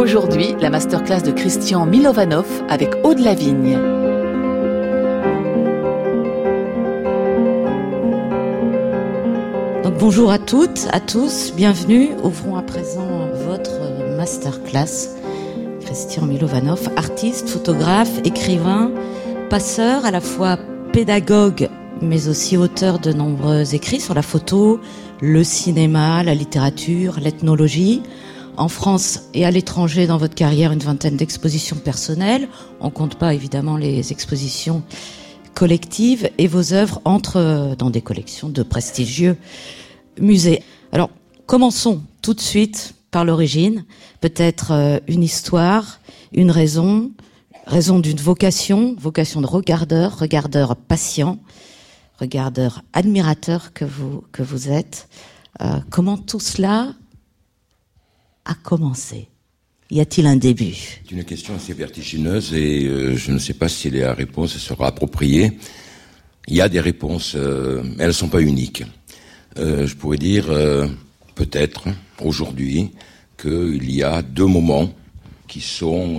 Aujourd'hui, la masterclass de Christian Milovanov avec Aude Lavigne. Donc bonjour à toutes, à tous, bienvenue. Ouvrons à présent votre masterclass. Christian Milovanov, artiste, photographe, écrivain, passeur, à la fois pédagogue, mais aussi auteur de nombreux écrits sur la photo, le cinéma, la littérature, l'ethnologie. En France et à l'étranger, dans votre carrière, une vingtaine d'expositions personnelles. On compte pas évidemment les expositions collectives, et vos œuvres entrent dans des collections de prestigieux musée. Alors, commençons tout de suite par l'origine. Peut-être une histoire, une raison d'une vocation de regardeur patient, regardeur admirateur que vous êtes. Comment tout cela a commencé? Y a-t-il un début? C'est une question assez vertigineuse et je ne sais pas si la réponse sera appropriée. Il y a des réponses, mais elles ne sont pas uniques. Je pourrais dire peut-être aujourd'hui qu'il y a deux moments qui sont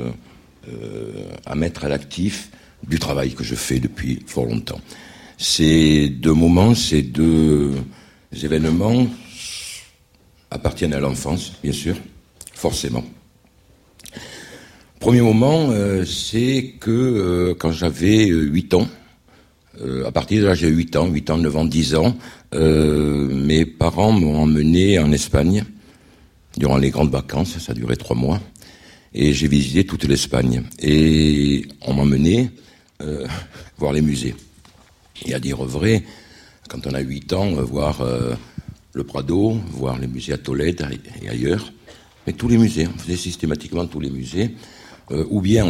à mettre à l'actif du travail que je fais depuis fort longtemps. Ces deux moments, ces deux événements appartiennent à l'enfance, bien sûr, forcément. Premier moment, c'est que quand j'avais 8 ans, à partir de l'âge de 8 ans, 9 ans, 10 ans, mes parents m'ont emmené en Espagne durant les grandes vacances, ça durait 3 mois, et j'ai visité toute l'Espagne. Et on m'a emmené voir les musées. Et à dire vrai, quand on a 8 ans, voir le Prado, voir les musées à Tolède et ailleurs, mais tous les musées, on faisait systématiquement tous les musées, ou bien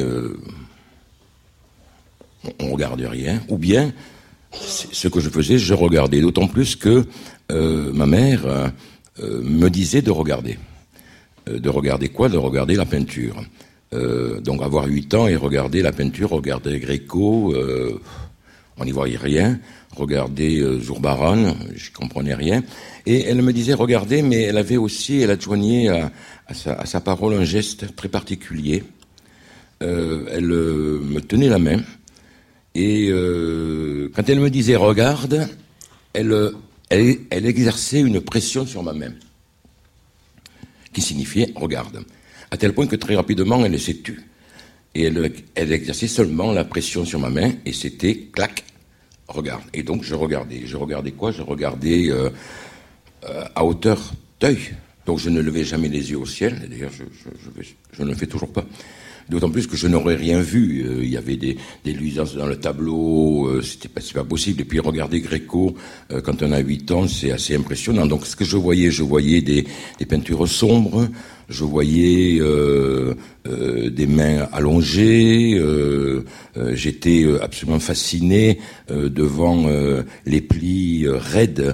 on regardait rien, ou bien ce que je faisais, je regardais, d'autant plus que ma mère me disait de regarder. De regarder quoi? De regarder la peinture. Donc avoir 8 ans et regarder la peinture, regarder Gréco, on n'y voyait rien. Regarder Zurbaran, je comprenais rien. Et elle me disait regarder, mais elle adjoignait à sa parole un geste très particulier. Elle me tenait la main. Et quand elle me disait regarde, elle exerçait une pression sur ma main, qui signifiait regarde. À tel point que très rapidement, elle s'est tue. Et elle exerçait seulement la pression sur ma main, et c'était clac, regarde. Et donc je regardais. Je regardais quoi? Je regardais à hauteur d'œil. Donc je ne levais jamais les yeux au ciel. D'ailleurs, je ne le fais toujours pas. D'autant plus que je n'aurais rien vu. Il y avait des luisances dans le tableau, c'était pas possible. Et puis regarder Gréco, quand on a 8 ans, c'est assez impressionnant. Donc ce que je voyais des peintures sombres, je voyais des mains allongées, j'étais absolument fasciné devant les plis raides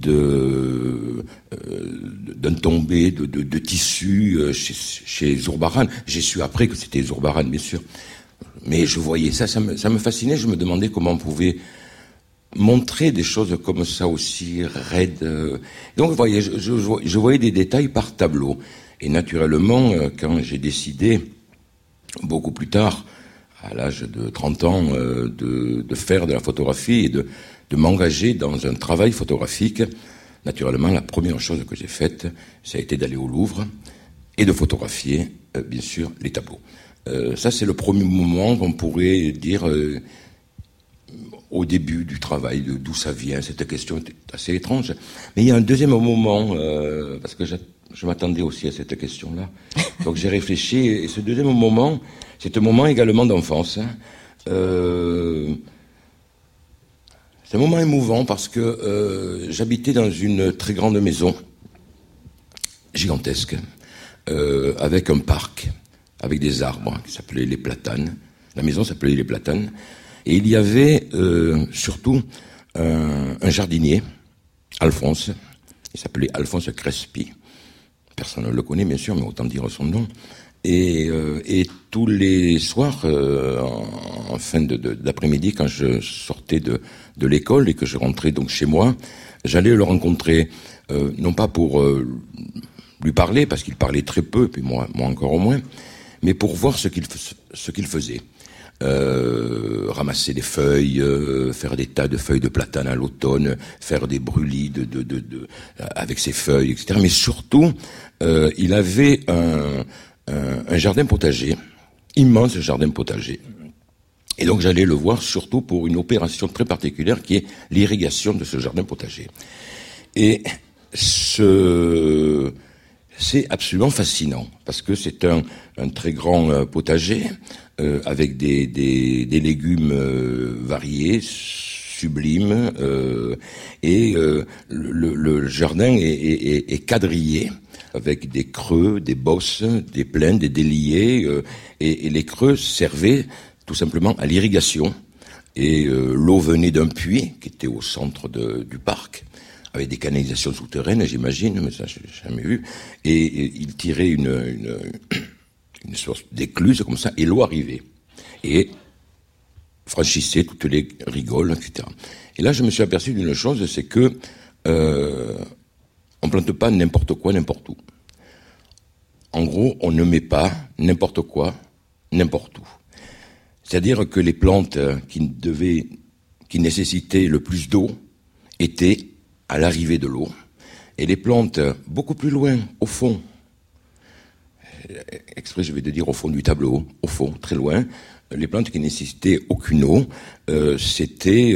d'un tombé de tissu chez Zurbaran. J'ai su après que c'était Zurbaran, bien sûr. Mais je voyais ça me fascinait. Je me demandais comment on pouvait montrer des choses comme ça aussi raides. Donc, vous voyez, je voyais des détails par tableau. Et naturellement, quand j'ai décidé, beaucoup plus tard, à l'âge de 30 ans, de faire de la photographie et de m'engager dans un travail photographique, naturellement, la première chose que j'ai faite, ça a été d'aller au Louvre et de photographier, bien sûr, les tableaux. Ça, c'est le premier moment qu'on pourrait dire au début du travail, d'où ça vient. Cette question est assez étrange. Mais il y a un deuxième moment, parce que je m'attendais aussi à cette question-là. Donc j'ai réfléchi, et ce deuxième moment, c'est un moment également d'enfance. C'est un moment émouvant parce que j'habitais dans une très grande maison, gigantesque, avec un parc, avec des arbres qui s'appelaient les platanes. La maison s'appelait les platanes. Et il y avait surtout un jardinier, Alphonse. Il s'appelait Alphonse Crespi. Personne ne le connaît, bien sûr, mais autant dire son nom. Et tous les soirs, en fin d'après-midi, quand je sortais de l'école et que je rentrais donc chez moi, j'allais le rencontrer, non pas pour lui parler, parce qu'il parlait très peu, puis moi encore au moins, mais pour voir ce qu'il faisait. Ramasser des feuilles, faire des tas de feuilles de platane à l'automne, faire des brûlis avec ses feuilles, etc. Mais surtout, il avait un jardin potager, immense jardin potager. Et donc j'allais le voir surtout pour une opération très particulière qui est l'irrigation de ce jardin potager. Et c'est absolument fascinant, parce que c'est un très grand potager, avec des légumes variés, sublimes, et le jardin est quadrillé, avec des creux, des bosses, des plaines, des déliés, et les creux servaient tout simplement à l'irrigation. Et l'eau venait d'un puits qui était au centre du parc, avec des canalisations souterraines, j'imagine, mais ça, j'ai jamais vu. Et il tirait une sorte d'écluse comme ça, et l'eau arrivait. Et franchissait toutes les rigoles, etc. Et là, je me suis aperçu d'une chose, c'est que on plante pas n'importe quoi, n'importe où. En gros, on ne met pas n'importe quoi, n'importe où. C'est-à-dire que les plantes qui nécessitaient le plus d'eau étaient à l'arrivée de l'eau, et les plantes beaucoup plus loin, au fond, exprès je vais te dire au fond du tableau, au fond, très loin, les plantes qui nécessitaient aucune eau, c'était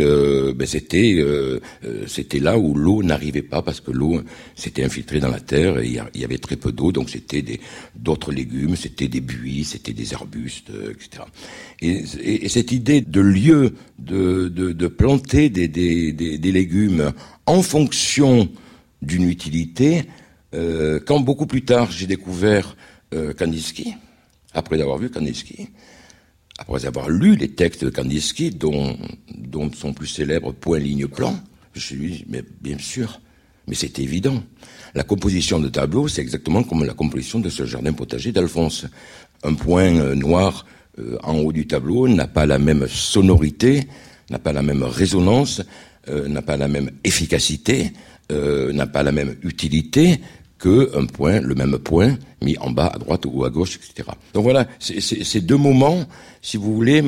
là où l'eau n'arrivait pas, parce que l'eau s'était infiltrée dans la terre, et il y avait très peu d'eau, donc c'était d'autres légumes, c'était des buis, c'était des arbustes, etc. Et cette idée de lieu, de planter des légumes en fonction d'une utilité, quand beaucoup plus tard j'ai découvert Kandinsky, après avoir vu Kandinsky, après avoir lu les textes de Kandinsky, dont son plus célèbre point, ligne, plan, je me suis dit, mais bien sûr, mais c'est évident. La composition de tableau, c'est exactement comme la composition de ce jardin potager d'Alphonse. Un point noir en haut du tableau n'a pas la même sonorité, n'a pas la même résonance, n'a pas la même efficacité, n'a pas la même utilité que le même point mis en bas à droite ou à gauche, etc. Donc voilà, ces deux moments, si vous voulez,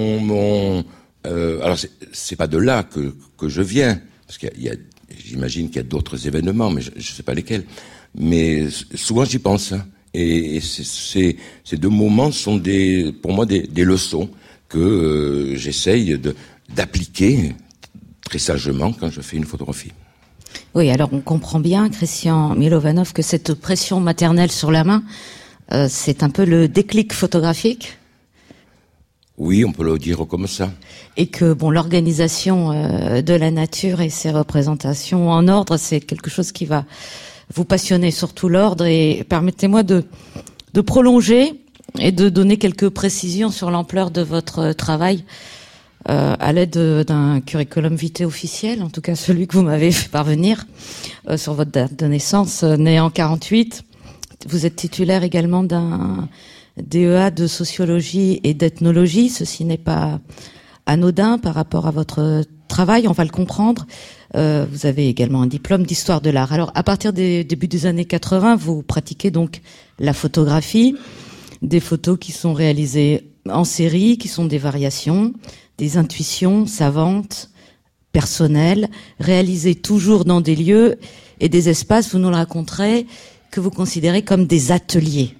alors c'est pas de là que je viens, parce j'imagine qu'il y a d'autres événements, mais je sais pas lesquels. Mais souvent j'y pense, hein. Et ces deux moments sont pour moi des leçons que j'essaye d'appliquer très sagement quand je fais une photographie. Oui, alors on comprend bien, Christian Milovanov, que cette pression maternelle sur la main, c'est un peu le déclic photographique. Oui, on peut le dire comme ça. Et que l'organisation de la nature et ses représentations en ordre, c'est quelque chose qui va vous passionner, surtout l'ordre. Et permettez-moi de prolonger et de donner quelques précisions sur l'ampleur de votre travail. À l'aide d'un curriculum vitae officiel, en tout cas celui que vous m'avez fait parvenir sur votre date de naissance, né en 48. Vous êtes titulaire également d'un DEA de sociologie et d'ethnologie. Ceci n'est pas anodin par rapport à votre travail, on va le comprendre. Vous avez également un diplôme d'histoire de l'art. Alors, à partir des débuts des années 80, vous pratiquez donc la photographie, des photos qui sont réalisées en série, qui sont des variations, des intuitions savantes, personnelles, réalisées toujours dans des lieux et des espaces, vous nous le raconterez, que vous considérez comme des ateliers.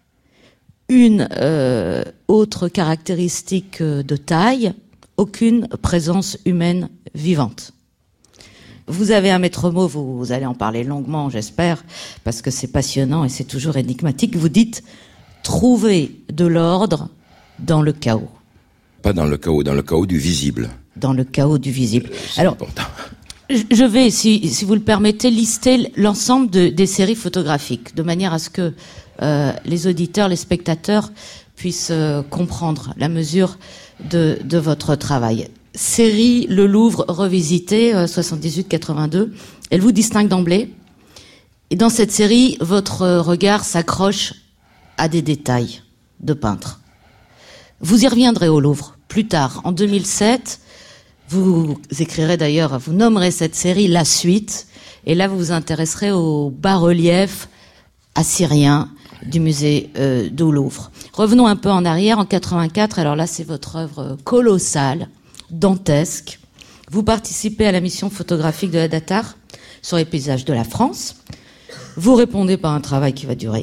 Une autre caractéristique de taille, aucune présence humaine vivante. Vous avez un maître mot, vous allez en parler longuement, j'espère, parce que c'est passionnant et c'est toujours énigmatique. Vous dites « trouver de l'ordre dans le chaos ». Pas dans le chaos du visible. Dans le chaos du visible. Alors, important. Je vais, si vous le permettez, lister l'ensemble des séries photographiques, de manière à ce que les auditeurs, les spectateurs puissent comprendre la mesure de votre travail. Série Le Louvre revisité, 78-82. Elle vous distingue d'emblée. Et dans cette série, votre regard s'accroche à des détails de peintre. Vous y reviendrez au Louvre plus tard, en 2007. Vous écrirez d'ailleurs, vous nommerez cette série La Suite. Et là, vous vous intéresserez aux bas-reliefs assyrien du musée du Louvre. Revenons un peu en arrière, en 84, alors là c'est votre œuvre colossale, dantesque. Vous participez à la mission photographique de la Datar sur les paysages de la France. Vous répondez par un travail qui va durer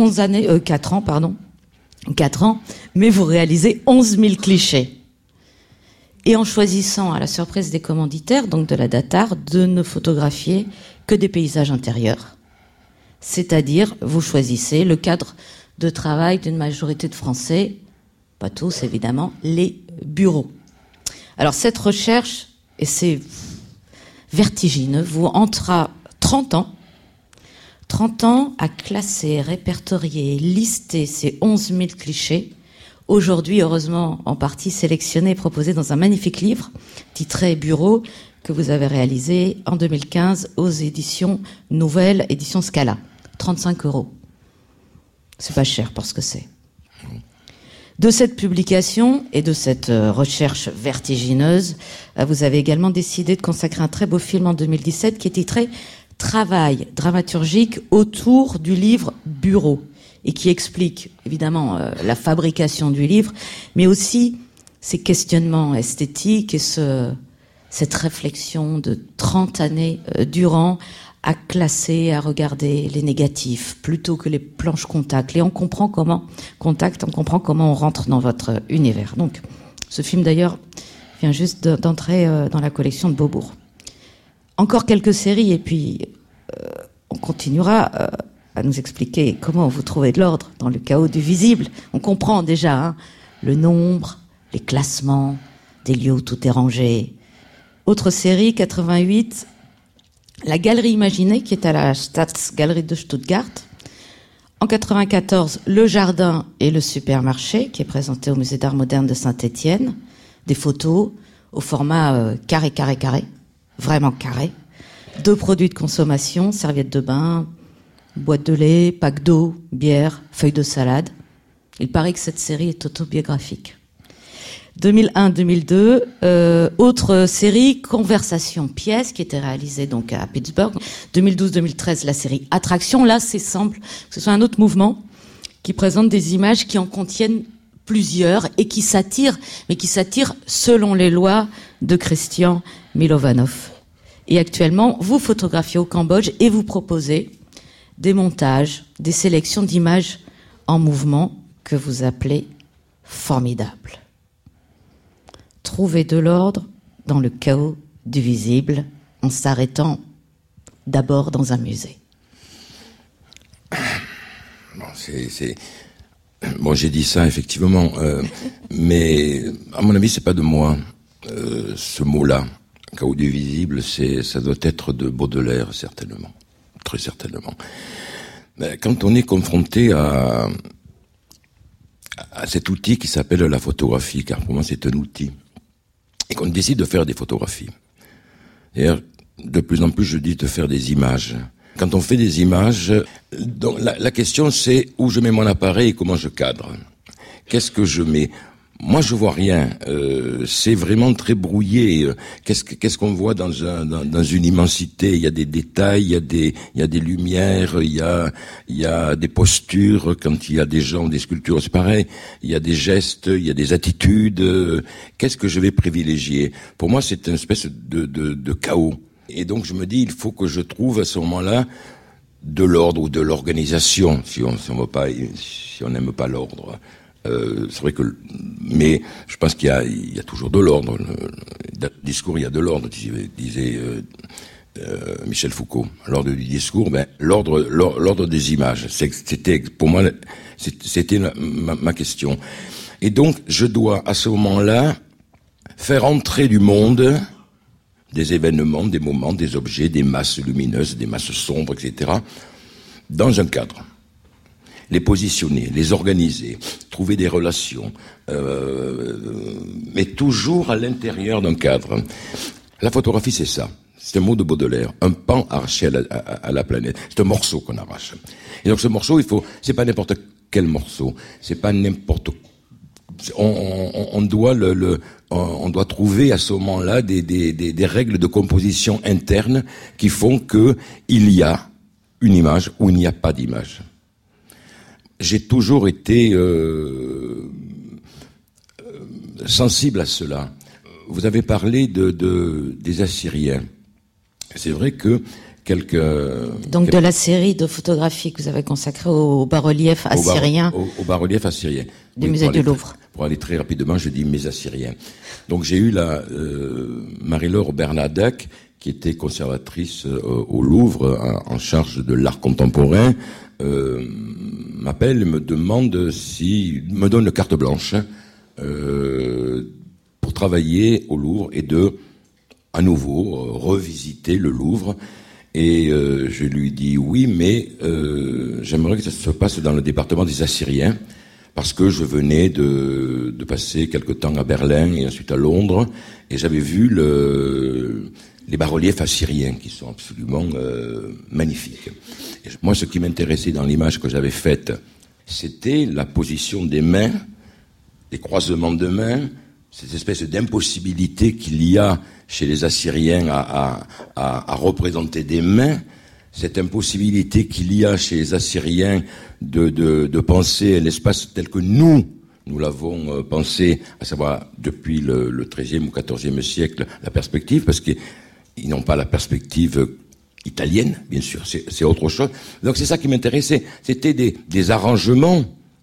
4 ans, mais vous réalisez 11 000 clichés. Et en choisissant, à la surprise des commanditaires, donc de la Datar, de ne photographier que des paysages intérieurs. C'est-à-dire, vous choisissez le cadre de travail d'une majorité de Français, pas tous évidemment, les bureaux. Alors cette recherche, et c'est vertigineux, vous entrera 30 ans à classer, répertorier, lister ces 11 000 clichés, aujourd'hui heureusement en partie sélectionnés et proposés dans un magnifique livre titré Bureau, que vous avez réalisé en 2015 aux éditions Nouvelles, éditions Scala. 35 €. C'est pas cher pour ce que c'est. De cette publication et de cette recherche vertigineuse, vous avez également décidé de consacrer un très beau film en 2017 qui est titré Travail dramaturgique autour du livre Bureau et qui explique évidemment la fabrication du livre, mais aussi ses questionnements esthétiques et cette réflexion de 30 années durant à classer, à regarder les négatifs plutôt que les planches contact. Et on comprend comment on rentre dans votre univers. Donc, ce film d'ailleurs vient juste d'entrer dans la collection de Beaubourg. Encore quelques séries et puis on continuera à nous expliquer comment vous trouvez de l'ordre dans le chaos du visible. On comprend déjà le nombre, les classements, des lieux où tout est rangé. Autre série, 88, La Galerie Imaginée, qui est à la Staatsgalerie de Stuttgart. En 94, Le Jardin et le Supermarché, qui est présenté au Musée d'Art Moderne de Saint-Étienne. Des photos au format carré, vraiment carré. 2 produits de consommation, serviettes de bain, boîte de lait, pack d'eau, bière, feuilles de salade. Il paraît que cette série est autobiographique. 2001-2002, autre série, Conversation pièce, qui était réalisée donc à Pittsburgh. 2012-2013, la série Attraction. Là, c'est semble que ce soit un autre mouvement qui présente des images qui en contiennent plusieurs et qui s'attirent, mais qui s'attirent selon les lois de Christian Milovanov. Et actuellement, vous photographiez au Cambodge et vous proposez des montages, des sélections d'images en mouvement que vous appelez formidables. Trouver de l'ordre dans le chaos du visible en s'arrêtant d'abord dans un musée. Bon, j'ai dit ça effectivement, mais à mon avis, c'est pas de moi ce mot-là. Chaos du visible, ça doit être de Baudelaire, certainement, très certainement. Mais quand on est confronté à cet outil qui s'appelle la photographie, car pour moi c'est un outil, et qu'on décide de faire des photographies. D'ailleurs, de plus en plus, je dis de faire des images. Quand on fait des images, donc la question c'est où je mets mon appareil et comment je cadre. Qu'est-ce que je mets ? Moi, je vois rien. C'est vraiment très brouillé. Qu'est-ce qu'on voit dans une immensité ? Il y a des détails, il y a des lumières, il y a des postures. Quand il y a des gens, des sculptures, c'est pareil. Il y a des gestes, il y a des attitudes. Qu'est-ce que je vais privilégier ? Pour moi, c'est une espèce de chaos. Et donc, je me dis, il faut que je trouve à ce moment-là de l'ordre ou de l'organisation, si on n'aime pas l'ordre. C'est vrai que, mais je pense qu'il y a toujours de l'ordre. Dans le discours, il y a de l'ordre, disait Michel Foucault. L'ordre du discours, l'ordre des images. C'était pour moi, c'était ma question. Et donc, je dois à ce moment-là faire entrer du monde, des événements, des moments, des objets, des masses lumineuses, des masses sombres, etc., dans un cadre. Les positionner, les organiser, trouver des relations, mais toujours à l'intérieur d'un cadre. La photographie, c'est ça. C'est un mot de Baudelaire, un pan arraché à la planète. C'est un morceau qu'on arrache. Et donc ce morceau, c'est pas n'importe quel morceau, c'est pas n'importe. On doit trouver à ce moment-là des règles de composition interne qui font que il y a une image ou il n'y a pas d'image. J'ai toujours été sensible à cela. Vous avez parlé des Assyriens. C'est vrai que Donc de la série de photographies que vous avez consacrée au bas-relief assyrien. Au bas-relief assyrien. Du musée du Louvre. Pour aller très rapidement, je dis mes Assyriens. Donc j'ai eu Marie-Laure Bernadette, qui était conservatrice au Louvre, en charge de l'art contemporain, m'appelle et me demande me donne carte blanche pour travailler au Louvre et à nouveau revisiter le Louvre. Et je lui dis oui, mais j'aimerais que ça se passe dans le département des Assyriens, parce que je venais de passer quelque temps à Berlin et ensuite à Londres, et j'avais vu les bas-reliefs assyriens qui sont absolument magnifiques. Et moi, ce qui m'intéressait dans l'image que j'avais faite, c'était la position des mains, les croisements de mains, cette espèce d'impossibilité qu'il y a chez les Assyriens à représenter des mains, cette impossibilité qu'il y a chez les Assyriens de penser l'espace tel que nous l'avons pensé, à savoir depuis le XIIIe ou XIVe siècle, la perspective, parce qu'ils n'ont pas la perspective italienne, bien sûr, c'est autre chose. Donc c'est ça qui m'intéressait, c'était des arrangements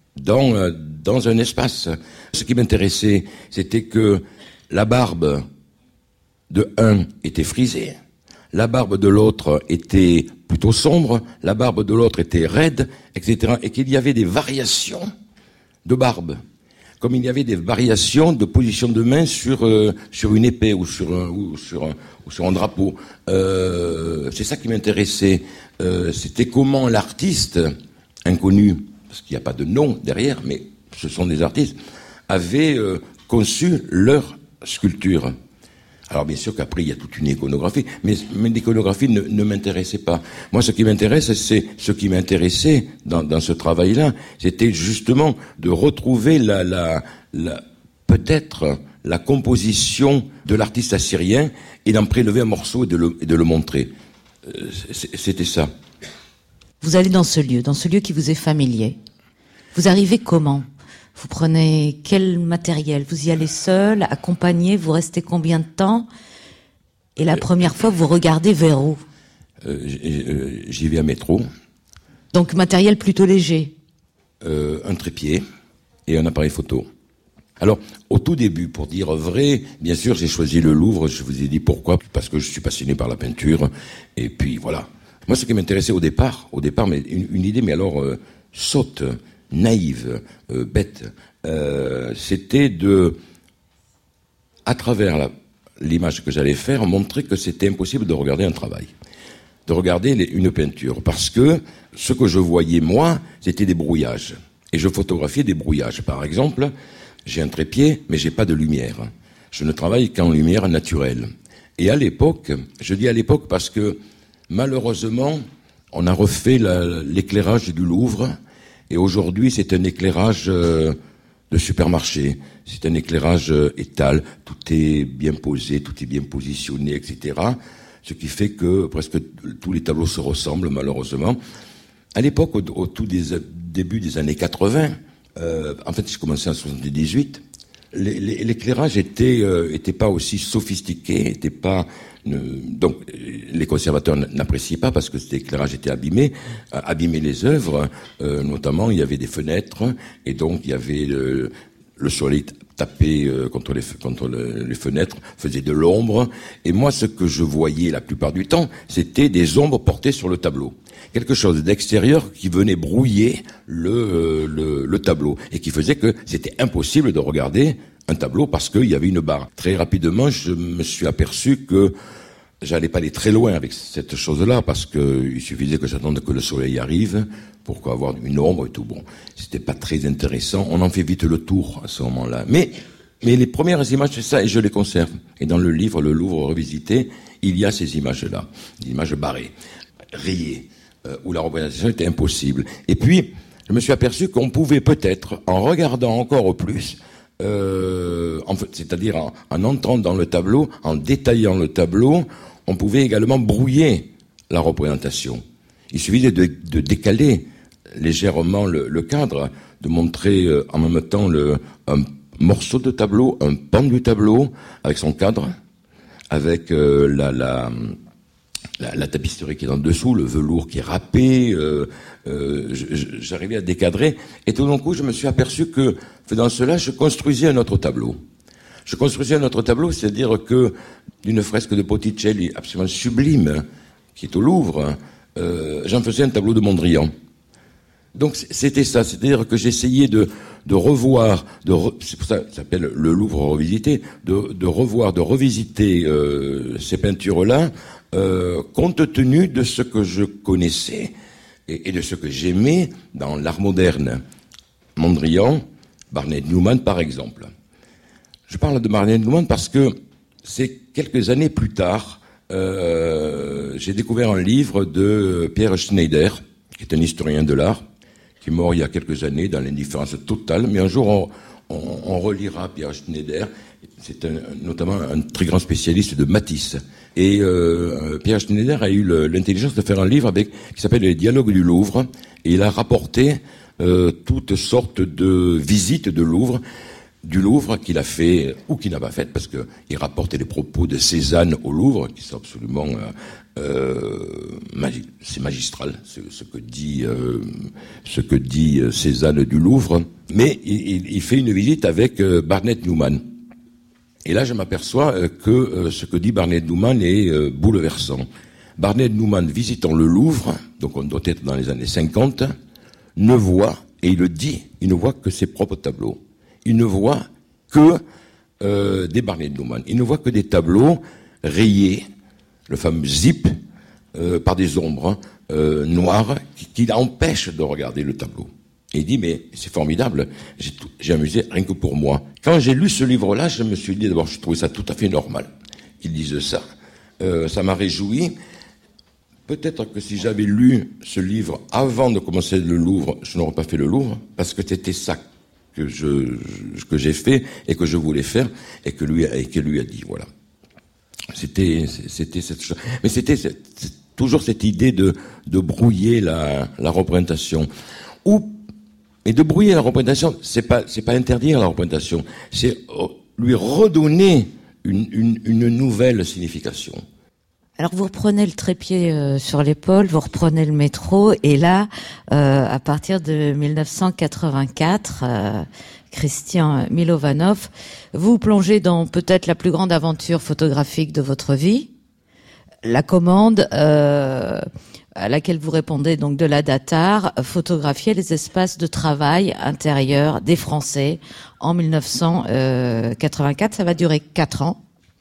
dans un espace. Ce qui m'intéressait, c'était que la barbe de un était frisée, la barbe de l'autre était plutôt sombre, la barbe de l'autre était raide, etc. Et qu'il y avait des variations de barbe, comme il y avait des variations de position de main sur une épée ou sur un drapeau. C'est ça qui m'intéressait. C'était comment l'artiste inconnu, parce qu'il n'y a pas de nom derrière, mais ce sont des artistes, avait conçu leur sculpture. Alors bien sûr qu'après il y a toute une iconographie, mais l'iconographie ne m'intéressait pas. Moi, ce qui m'intéressait dans ce travail-là, c'était justement de retrouver peut-être la composition de l'artiste assyrien et d'en prélever un morceau et de le montrer. C'était ça. Vous allez dans ce lieu qui vous est familier. Vous arrivez comment ? Vous prenez quel matériel ? Vous y allez seul, accompagné, vous restez combien de temps ? Et la première fois, vous regardez vers où ? J'y vais à métro. Donc matériel plutôt léger ? Un trépied et un appareil photo. Alors, au tout début, pour dire vrai, bien sûr, j'ai choisi le Louvre, je vous ai dit pourquoi, parce que je suis passionné par la peinture, et puis voilà. Moi, ce qui m'intéressait au départ, mais une idée, mais alors sotte, naïve, bête, c'était à travers l'image que j'allais faire, montrer que c'était impossible de regarder un travail, de regarder une peinture, parce que ce que je voyais, moi, c'était des brouillages. Et je photographiais des brouillages. Par exemple, j'ai un trépied, mais j'ai pas de lumière. Je ne travaille qu'en lumière naturelle. Et à l'époque, je dis à l'époque parce que, malheureusement, on a refait l'éclairage du Louvre, et aujourd'hui, c'est un éclairage de supermarché. C'est un éclairage étal. Tout est bien posé, tout est bien positionné, etc. Ce qui fait que presque tous les tableaux se ressemblent, malheureusement. À l'époque, au début des années 80, en fait, j'ai commencé en 78, l'éclairage était pas aussi sophistiqué, était pas... donc les conservateurs n'appréciaient pas parce que cet éclairage était abîmait les œuvres, notamment il y avait des fenêtres et donc il y avait le soleil tapé contre les fenêtres, faisait de l'ombre, et moi ce que je voyais la plupart du temps, c'était des ombres portées sur le tableau. Quelque chose d'extérieur qui venait brouiller le tableau et qui faisait que c'était impossible de regarder un tableau parce qu'il y avait une barre. Très rapidement, je me suis aperçu que j'allais pas aller très loin avec cette chose-là parce que il suffisait que j'attende que le soleil arrive pour avoir une ombre et tout. Bon, c'était pas très intéressant. On en fait vite le tour à ce moment-là. Mais les premières images, c'est ça, et je les conserve. Et dans le livre, le Louvre revisité, il y a ces images-là, des images barrées, rayées, où la représentation était impossible. Et puis, je me suis aperçu qu'on pouvait peut-être, en regardant encore plus, c'est-à-dire en entrant dans le tableau, en détaillant le tableau, on pouvait également brouiller la représentation. Il suffisait de décaler légèrement le cadre, de montrer en même temps un morceau de tableau, un pan du tableau, avec son cadre, avec la tapisserie qui est en dessous, le velours qui est râpé. J'arrivais à décadrer, et tout d'un coup, je me suis aperçu que, faisant cela, je construisais un autre tableau. C'est-à-dire que d'une fresque de Botticelli absolument sublime, qui est au Louvre, j'en faisais un tableau de Mondrian. Donc c'était ça, c'est-à-dire que j'essayais de revoir, c'est pour ça que ça s'appelle le Louvre revisité, de revoir, de revisiter ces peintures-là, compte tenu de ce que je connaissais et de ce que j'aimais dans l'art moderne. Mondrian, Barnett Newman par exemple. Je parle de Barnett Newman parce que c'est quelques années plus tard, j'ai découvert un livre de Pierre Schneider, qui est un historien de l'art, qui est mort il y a quelques années dans l'indifférence totale, mais un jour on relira Pierre Schneider. C'est notamment un très grand spécialiste de Matisse. Et Pierre Schneider a eu l'intelligence de faire un livre qui s'appelle Les Dialogues du Louvre, et il a rapporté toutes sortes de visites du Louvre qu'il a fait ou qu'il n'a pas fait, parce qu'il rapporte les propos de Cézanne au Louvre, qui sont absolument c'est magistral ce que dit Cézanne du Louvre. Mais il fait une visite avec Barnett Newman. Et là, je m'aperçois que ce que dit Barnett Newman est bouleversant. Barnett Newman, visitant le Louvre, donc on doit être dans les années 50, ne voit, et il le dit, il ne voit que ses propres tableaux. Il ne voit que des Barnett Newman. Il ne voit que des tableaux rayés, le fameux zip, par des ombres noires qui l'empêchent de regarder le tableau. Et il dit, mais c'est formidable, j'ai amusé rien que pour moi. Quand j'ai lu ce livre-là, je me suis dit, d'abord, je trouvais ça tout à fait normal qu'il dise ça. Ça m'a réjoui. Peut-être que si j'avais lu ce livre avant de commencer le Louvre, je n'aurais pas fait le Louvre, parce que c'était ça que j'ai fait et que je voulais faire et que lui a dit, voilà. C'était cette chose. Mais c'était toujours cette idée de brouiller la représentation. Et de brouiller la représentation, c'est pas interdire la représentation, c'est lui redonner une nouvelle signification. Alors vous reprenez le trépied sur l'épaule, vous reprenez le métro, et là, à partir de 1984, Christian Milovanov, vous plongez dans peut-être la plus grande aventure photographique de votre vie, la commande à laquelle vous répondez donc de la Datar, photographier les espaces de travail intérieurs des Français en 1984. Ça va durer 4 ans.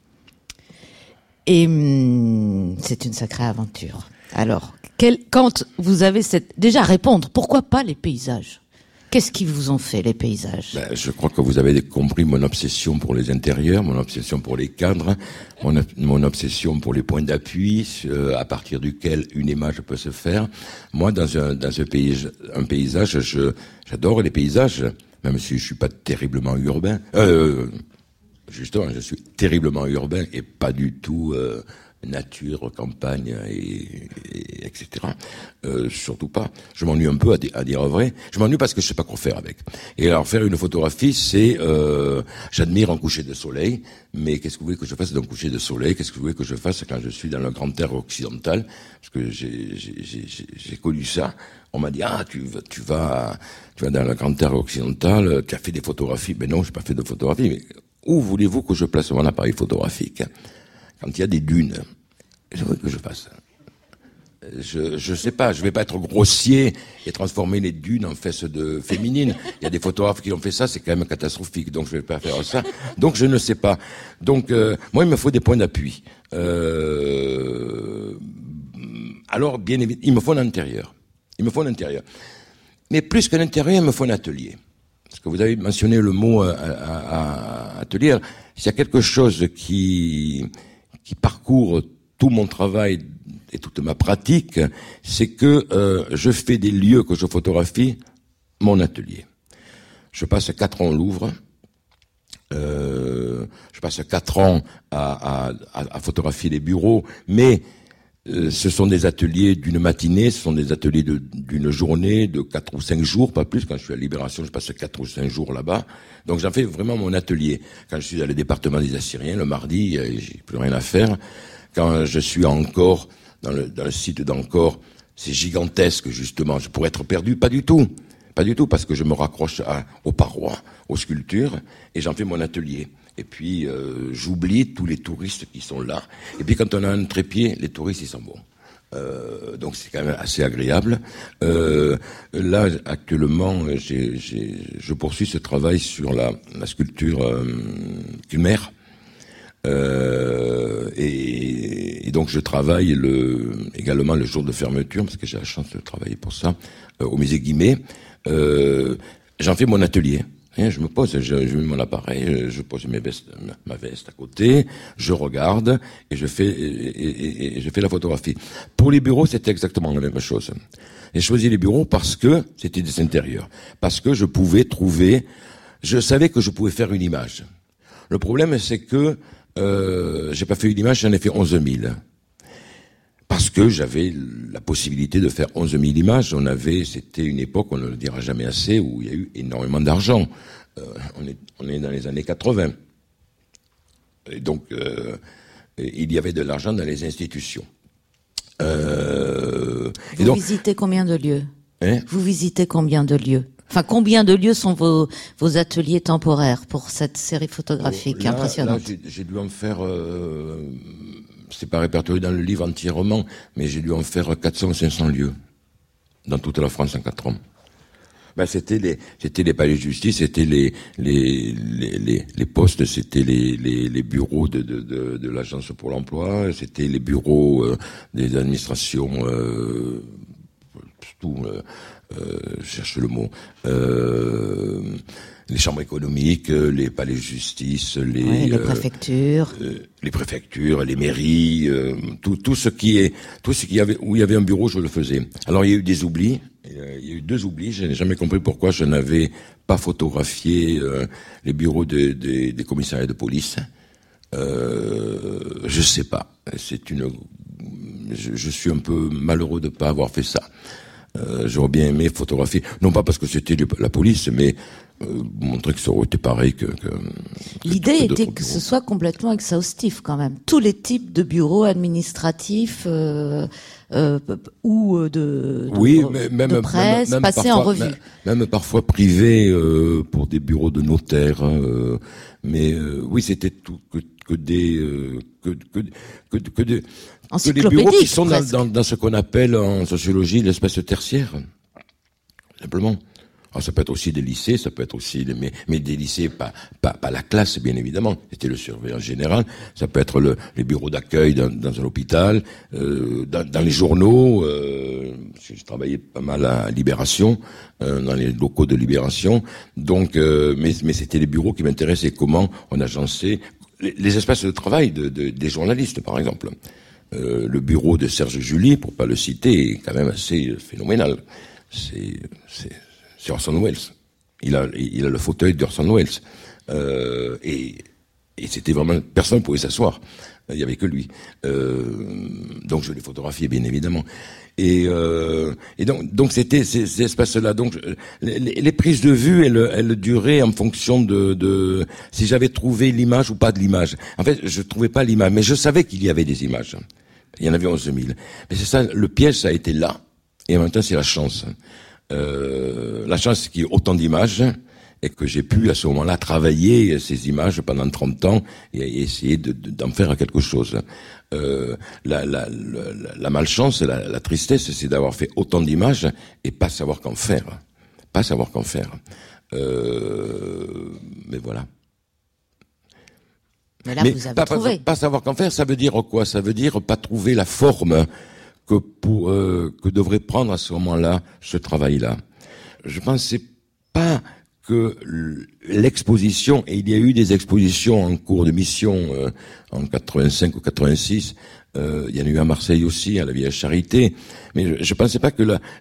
Et c'est une sacrée aventure. Alors, quand vous avez déjà répondre, pourquoi pas les paysages? Qu'est-ce qui vous ont fait, les paysages? Je crois que vous avez compris mon obsession pour les intérieurs, mon obsession pour les cadres, mon obsession pour les points d'appui, à partir duquel une image peut se faire. Moi, dans un paysage, j'adore les paysages, même si je suis pas terriblement urbain. Justement, je suis terriblement urbain et pas du tout nature, campagne et etc. Surtout pas. Je m'ennuie un peu à dire vrai. Je m'ennuie parce que je sais pas quoi faire avec. Et alors faire une photographie, c'est j'admire un coucher de soleil, mais qu'est-ce que vous voulez que je fasse d'un coucher de soleil? Qu'est-ce que vous voulez que je fasse quand je suis dans le grand air occidental? Parce que j'ai connu ça. On m'a dit tu vas dans le grand air occidental, tu as fait des photographies. Mais non, j'ai pas fait de photographies. Mais où voulez-vous que je place mon appareil photographique quand il y a des dunes? Qu'est-ce que je fasse? Je sais pas, je vais pas être grossier et transformer les dunes en fesses de féminines. Il y a des photographes qui ont fait ça, c'est quand même catastrophique, donc je vais pas faire ça. Donc je ne sais pas. Donc moi il me faut des points d'appui. Alors bien évidemment, il me faut un intérieur. Mais plus qu'un intérieur, il me faut un atelier. Parce que vous avez mentionné le mot atelier. S'il y a quelque chose qui parcourt tout mon travail et toute ma pratique, c'est que je fais des lieux que je photographie mon atelier. Je passe 4 ans au Louvre. Je passe 4 ans à photographier les bureaux, mais Ce sont des ateliers d'une matinée, ce sont des ateliers d'une journée, de 4 ou 5 jours, pas plus. Quand je suis à Libération, je passe 4 ou 5 jours là-bas. Donc j'en fais vraiment mon atelier. Quand je suis dans le département des Assyriens, le mardi, j'ai plus rien à faire. Quand je suis à Ancor, dans le site d'Ancor, c'est gigantesque, justement. Je pourrais être perdu, pas du tout. Pas du tout, parce que je me raccroche aux parois, aux sculptures, et j'en fais mon atelier. Et puis, j'oublie tous les touristes qui sont là. Et puis, quand on a un trépied, les touristes, ils sont bons. Donc, c'est quand même assez agréable. Là, actuellement, je poursuis ce travail sur la sculpture Culmer. Et donc, je travaille également le jour de fermeture, parce que j'ai la chance de travailler pour ça, au musée Guimet. J'en fais mon atelier. Je me pose, je mets mon appareil, je pose ma veste à côté, je regarde et je fais la photographie. Pour les bureaux, c'était exactement la même chose. J'ai choisi les bureaux parce que c'était des intérieurs, parce que je savais que je pouvais faire une image. Le problème, c'est que j'ai pas fait une image, j'en ai fait 11 000. Parce que j'avais la possibilité de faire 11 000 images. C'était une époque, on ne le dira jamais assez, où il y a eu énormément d'argent. On est dans les années 80. Et donc, il y avait de l'argent dans les institutions. Vous visitez combien de lieux ? Vous visitez combien de lieux ? Enfin, combien de lieux sont vos ateliers temporaires pour cette série photographique impressionnante ? Là, j'ai dû en faire... c'est pas répertorié dans le livre entièrement, mais j'ai dû en faire 400 ou 500 lieux dans toute la France en 4 ans. C'était les palais de justice, c'était les postes, c'était les bureaux de l'agence pour l'emploi, c'était les bureaux des administrations, je cherche le mot, les chambres économiques, les palais de justice, les préfectures, les mairies, tout ce qui avait où il y avait un bureau, je le faisais. Alors il y a eu des oublis, il y a eu 2 oublis. Je n'ai jamais compris pourquoi je n'avais pas photographié les bureaux des commissariats de police. Je sais pas. Je suis un peu malheureux de pas avoir fait ça. J'aurais bien aimé photographier, non pas parce que c'était la police, mais montrer que ça aurait été pareil que l'idée était que ce soit complètement exhaustif quand même. Tous les types de bureaux administratifs ou de presse passés en revue. Même parfois privés pour des bureaux de notaires. Mais oui, c'était tout que des bureaux qui sont dans ce qu'on appelle en sociologie l'espèce tertiaire, simplement. Alors ça peut être aussi des lycées, ça peut être aussi mais des lycées pas la classe bien évidemment, c'était le surveillant général, ça peut être les bureaux d'accueil dans un hôpital, dans les journaux, j'ai travaillé pas mal à Libération, dans les locaux de Libération, donc mais c'était les bureaux qui m'intéressaient, comment on agençait les espaces de travail des journalistes par exemple. Le bureau de Serge Julie, pour pas le citer, est quand même assez phénoménal. C'est Orson Welles. Il a le fauteuil d'Orson Welles. Et c'était vraiment, personne ne pouvait s'asseoir. Il y avait que lui. Donc je l'ai photographié, bien évidemment. Et donc c'était ces espaces-là. Donc les prises de vue, elles duraient en fonction de si j'avais trouvé l'image ou pas de l'image. En fait, je trouvais pas l'image, mais je savais qu'il y avait des images. Il y en avait 11 000. Mais c'est ça, le piège, ça a été là. Et en même temps, c'est la chance. La chance, c'est qu'il y ait autant d'images et que j'ai pu, à ce moment-là, travailler ces images pendant 30 ans et essayer d'en faire quelque chose. La malchance, la tristesse, c'est d'avoir fait autant d'images et pas savoir qu'en faire. Pas savoir qu'en faire. Mais voilà. Mais là, vous avez trouvé. Pas savoir qu'en faire, ça veut dire quoi? Ça veut dire pas trouver la forme que devrait prendre à ce moment-là ce travail-là. Je pensais pas que l'exposition, et il y a eu des expositions en cours de mission en 85 ou 86, il y en a eu à Marseille aussi, à la Vieille Charité, mais je pensais pas que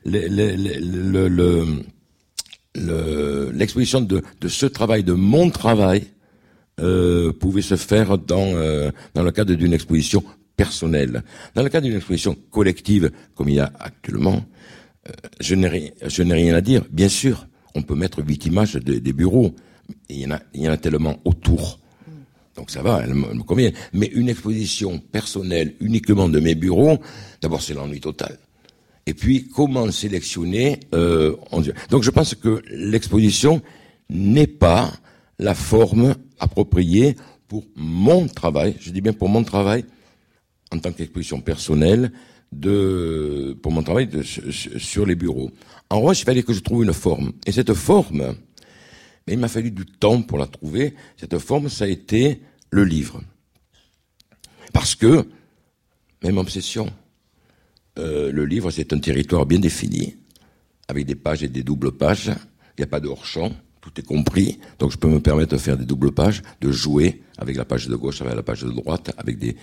l'exposition de ce travail, de mon travail, pouvait se faire dans le cadre d'une exposition personnelle. Dans le cas d'une exposition collective, comme il y a actuellement, je n'ai rien à dire. Bien sûr, on peut mettre 8 images des bureaux. Et il y en a tellement autour. Donc ça va, elle me convient. Mais une exposition personnelle uniquement de mes bureaux, d'abord c'est l'ennui total. Et puis, comment sélectionner Donc je pense que l'exposition n'est pas la forme appropriée pour mon travail, je dis bien pour mon travail, en tant qu'exposition personnelle, pour mon travail sur les bureaux. En revanche, il fallait que je trouve une forme. Et cette forme, mais il m'a fallu du temps pour la trouver, cette forme, ça a été le livre. Parce que, même obsession, le livre, c'est un territoire bien défini, avec des pages et des doubles pages. Il n'y a pas de hors-champ, tout est compris. Donc je peux me permettre de faire des doubles pages, de jouer avec la page de gauche, avec la page de droite, avec des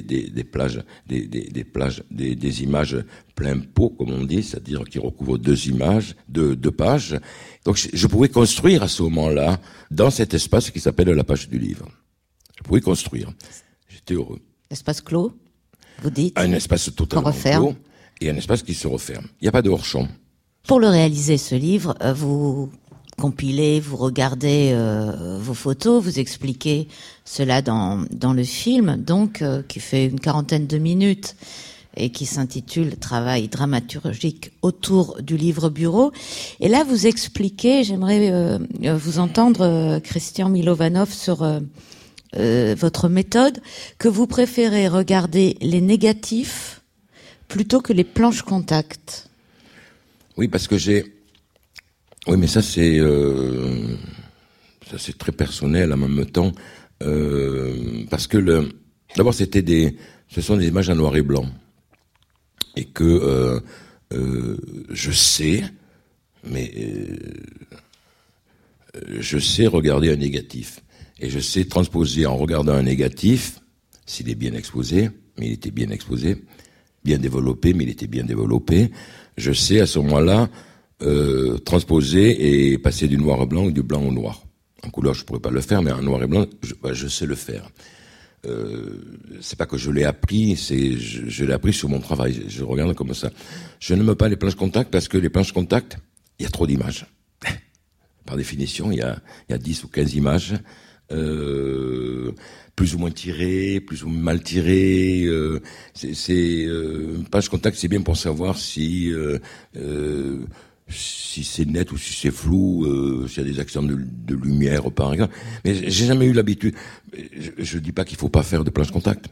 images plein pot, comme on dit, c'est-à-dire qui recouvrent 2 images, 2 pages. Donc je pouvais construire à ce moment-là, dans cet espace qui s'appelle la page du livre. Je pouvais construire. J'étais heureux. Espace clos, vous dites? Un espace totalement clos et un espace qui se referme. Il n'y a pas de hors-champ. Pour le réaliser, ce livre, vous compilez, vous regardez vos photos, vous expliquez cela dans le film, donc qui fait une 40aine de minutes et qui s'intitule « Travail dramaturgique autour du livre bureau ». Et là, vous expliquez, j'aimerais vous entendre, Christian Milovanov, sur votre méthode, que vous préférez regarder les négatifs plutôt que les planches contact. Oui, parce que oui, mais ça c'est très personnel en même temps, parce que d'abord ce sont des images en noir et blanc, et que je sais regarder un négatif, et je sais transposer en regardant un négatif, s'il est bien exposé, mais il était bien exposé, bien développé, mais il était bien développé, je sais à ce moment-là transposer et passer du noir au blanc ou du blanc au noir. En couleur, je pourrais pas le faire, mais en noir et blanc, je sais le faire. C'est pas que je l'ai appris, je l'ai appris sur mon travail. Je regarde comme ça. Je n'aime pas les planches contact parce que les planches contact, il y a trop d'images. Par définition, il y a 10 ou 15 images, plus ou moins tirées, plus ou moins mal tirées. Une page contact, c'est bien pour savoir si c'est net ou si c'est flou, s'il y a des accents de lumière, par exemple. Mais j'ai jamais eu l'habitude. Je dis pas qu'il faut pas faire de planche contact.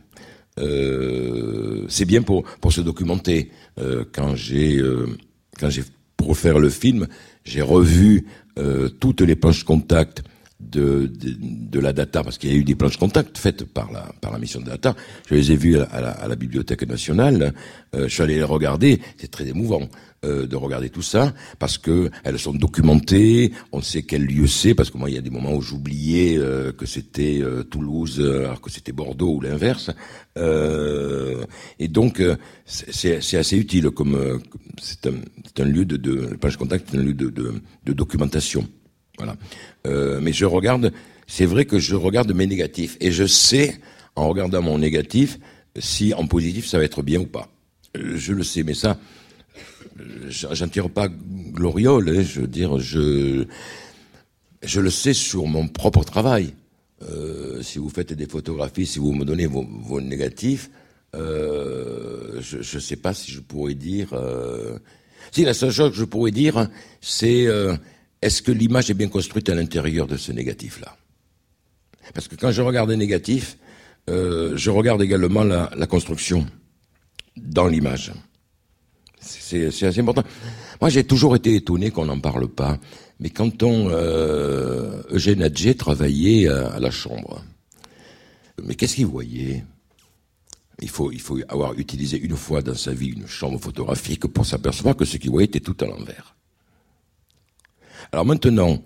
C'est bien pour se documenter. Quand j'ai pour faire le film, j'ai revu toutes les planches contact de la data, parce qu'il y a eu des planches contact faites par la mission de data. Je les ai vues à la Bibliothèque nationale. Je suis allé les regarder. C'est très émouvant de regarder tout ça, parce que elles sont documentées. On sait quel lieu c'est, parce que moi il y a des moments où j'oubliais que c'était Toulouse, alors que c'était Bordeaux ou l'inverse. Et donc c'est assez utile, comme c'est un lieu de page contact, c'est un lieu de documentation. Voilà. Mais c'est vrai que je regarde mes négatifs, et je sais, en regardant mon négatif, si en positif ça va être bien ou pas. Je le sais, mais ça, j'en tire pas gloriole, hein, je veux dire, je le sais sur mon propre travail. Si vous faites des photographies, si vous me donnez vos négatifs, je sais pas si je pourrais dire. Si, la seule chose que je pourrais dire, c'est est-ce que l'image est bien construite à l'intérieur de ce négatif-là? Parce que quand je regarde un négatif, je regarde également la construction dans l'image. C'est assez important. Moi, j'ai toujours été étonné qu'on n'en parle pas. Mais quand Eugène Atget travaillait à la Chambre, mais qu'est-ce qu'il voyait? Il faut avoir utilisé une fois dans sa vie une chambre photographique pour s'apercevoir que ce qu'il voyait était tout à l'envers. Alors maintenant,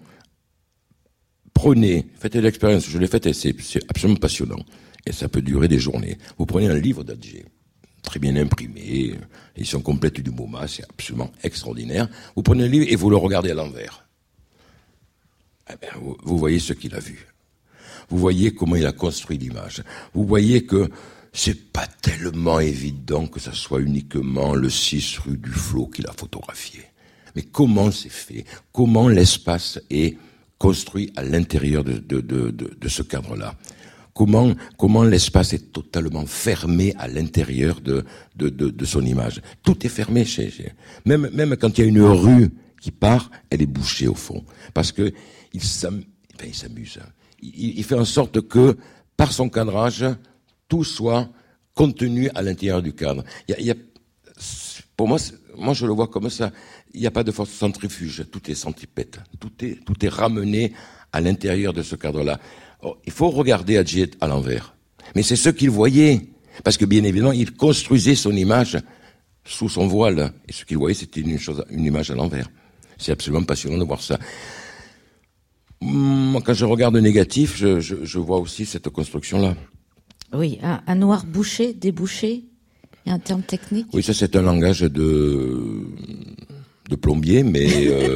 faites l'expérience, je l'ai faite et c'est absolument passionnant. Et ça peut durer des journées. Vous prenez un livre d'Atget, très bien imprimé, l'édition complète du MoMA, c'est absolument extraordinaire. Vous prenez un livre et vous le regardez à l'envers. Eh bien, vous voyez ce qu'il a vu. Vous voyez comment il a construit l'image. Vous voyez que c'est pas tellement évident que ça soit uniquement le 6 rue du Flot qu'il a photographié. Mais comment c'est fait? Comment l'espace est construit à l'intérieur de ce cadre-là? Comment l'espace est totalement fermé à l'intérieur de son image? Tout est fermé même quand il y a une rue qui part, elle est bouchée au fond. Parce que il s'amuse. Il fait en sorte que, par son cadrage, tout soit contenu à l'intérieur du cadre. Pour moi, je le vois comme ça. Il n'y a pas de force centrifuge. Tout est centripète. Tout est ramené à l'intérieur de ce cadre-là. Oh, il faut regarder Hadji à l'envers. Mais c'est ce qu'il voyait. Parce que, bien évidemment, il construisait son image sous son voile. Et ce qu'il voyait, c'était une image à l'envers. C'est absolument passionnant de voir ça. Moi, quand je regarde le négatif, je vois aussi cette construction-là. Oui, un noir bouché, débouché. Il y a un terme technique. Oui, ça c'est un langage de plombier, mais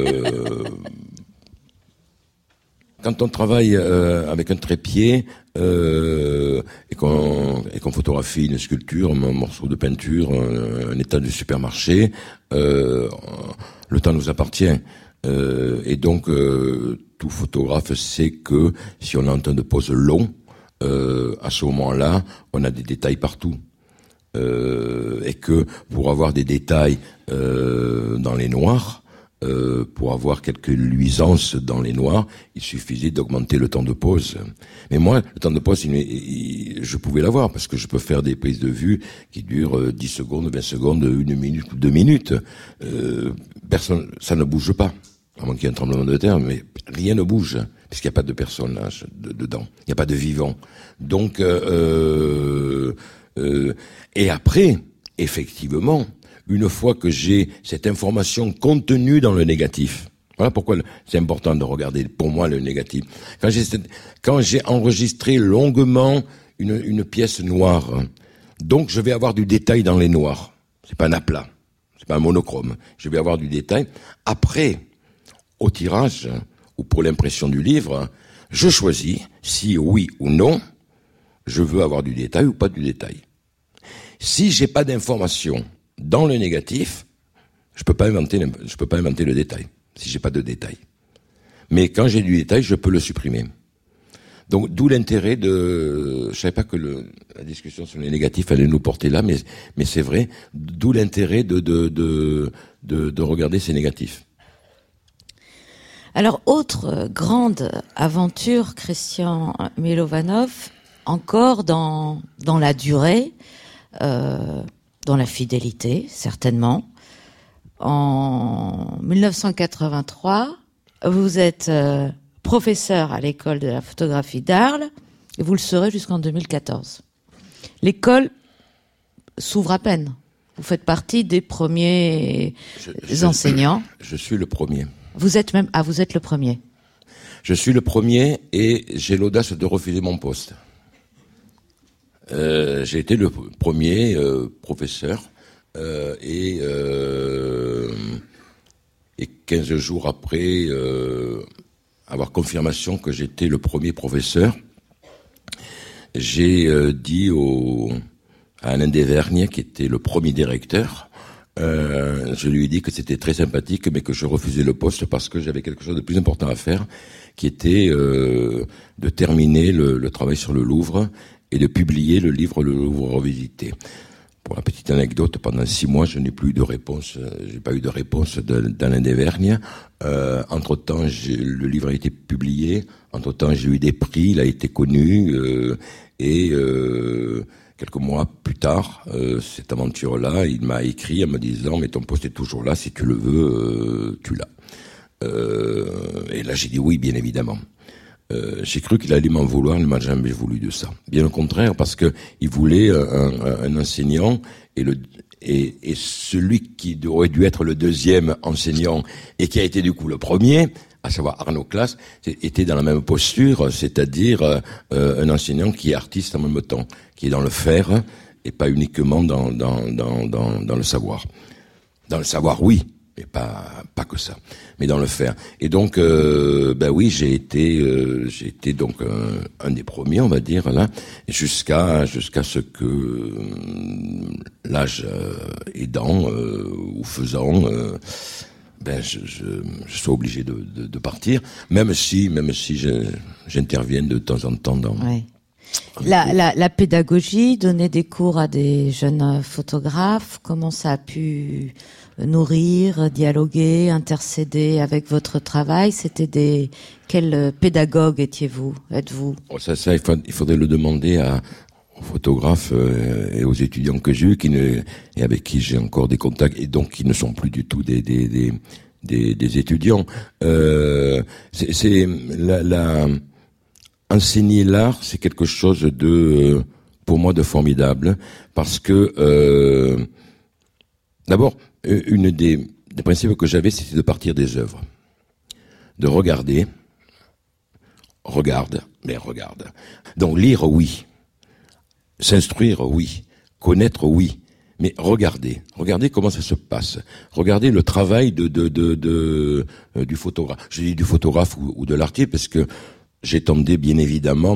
quand on travaille avec un trépied et qu'on photographie une sculpture, un morceau de peinture, un état du supermarché, le temps nous appartient. Et donc, tout photographe sait que si on a un temps de pose long, à ce moment-là, on a des détails partout. Et que pour avoir des détails dans les noirs, pour avoir quelques luisances dans les noirs, il suffisait d'augmenter le temps de pose. Mais moi, le temps de pose, je pouvais l'avoir parce que je peux faire des prises de vue qui durent 10 secondes, 20 secondes, 1 minute ou 2 minutes. Personne, ça ne bouge pas. À moins qu'il y ait un tremblement de terre, mais rien ne bouge, puisqu'il n'y a pas de personnage dedans. Il n'y a pas de vivant. Donc, et après, effectivement, une fois que j'ai cette information contenue dans le négatif, voilà pourquoi c'est important de regarder, pour moi, le négatif. Quand j'ai enregistré longuement une pièce noire, donc je vais avoir du détail dans les noirs. C'est pas un aplat, c'est pas un monochrome. Je vais avoir du détail. Après, au tirage, ou pour l'impression du livre, je choisis si oui ou non, je veux avoir du détail ou pas du détail. Si j'ai pas d'information dans le négatif, je peux pas inventer le détail, si j'ai pas de détail. Mais quand j'ai du détail, je peux le supprimer. Donc, d'où l'intérêt je savais pas que la discussion sur les négatifs allait nous porter là, mais c'est vrai, d'où l'intérêt de regarder ces négatifs. Alors, autre grande aventure, Christian Milovanov, encore dans la durée, dans la fidélité, certainement. En 1983, vous êtes professeur à l'école de la photographie d'Arles, et vous le serez jusqu'en 2014. L'école s'ouvre à peine. Vous faites partie des premiers enseignants. Je suis le premier. Vous êtes le premier. Je suis le premier et j'ai l'audace de refuser mon poste. J'ai été le premier professeur et 15 jours après avoir confirmation que j'étais le premier professeur, j'ai dit à Alain Desvergnes, qui était le premier directeur, je lui ai dit que c'était très sympathique, mais que je refusais le poste parce que j'avais quelque chose de plus important à faire, qui était de terminer le travail sur le Louvre et de publier le livre Le Louvre revisité. Pour la petite anecdote, pendant 6 mois, je n'ai plus eu de réponse. J'ai pas eu de réponse d'Alain Desvergnes. Entre-temps, le livre a été publié. Entre-temps, j'ai eu des prix. Il a été connu. Et quelques mois plus tard, cette aventure-là, il m'a écrit en me disant « Mais ton poste est toujours là. Si tu le veux, tu l'as. » Et là, j'ai dit oui, bien évidemment. J'ai cru qu'il allait m'en vouloir, il ne m'a jamais voulu de ça. Bien au contraire, parce que il voulait un enseignant et celui qui aurait dû être le deuxième enseignant et qui a été du coup le premier, à savoir Arnaud Classe, était dans la même posture, c'est-à-dire un enseignant qui est artiste en même temps, qui est dans le faire et pas uniquement dans le savoir. Dans le savoir, oui, mais pas pas que ça, mais dans le faire. Et donc, oui, j'ai été donc un des premiers, on va dire là, jusqu'à ce que l'âge aidant ou faisant, je sois obligé de partir, même si j'interviens de temps en temps dans. Ouais. La pédagogie, donner des cours à des jeunes photographes, comment ça a pu nourrir, dialoguer, intercéder avec votre travail? Quel pédagogue êtes-vous? Ça, il faudrait le demander aux photographes et aux étudiants que j'ai eus, et avec qui j'ai encore des contacts, et donc qui ne sont plus du tout des étudiants. Enseigner l'art, c'est quelque chose pour moi, de formidable, parce que d'abord, une des principes que j'avais, c'était de partir des œuvres, de regarder, regarde. Donc lire, oui, s'instruire, oui, connaître, oui, mais regardez comment ça se passe, regardez le travail du photographe. Je dis du photographe ou de l'artiste parce que j'étendais bien évidemment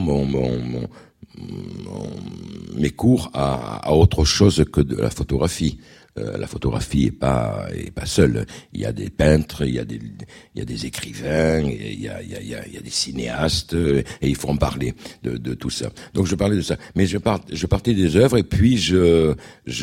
mes cours à autre chose que de la photographie. La photographie est pas seule. Il y a des peintres, il y a des écrivains, il y a des cinéastes, et il faut en parler de tout ça. Donc je parlais de ça, mais je partais des œuvres, et puis je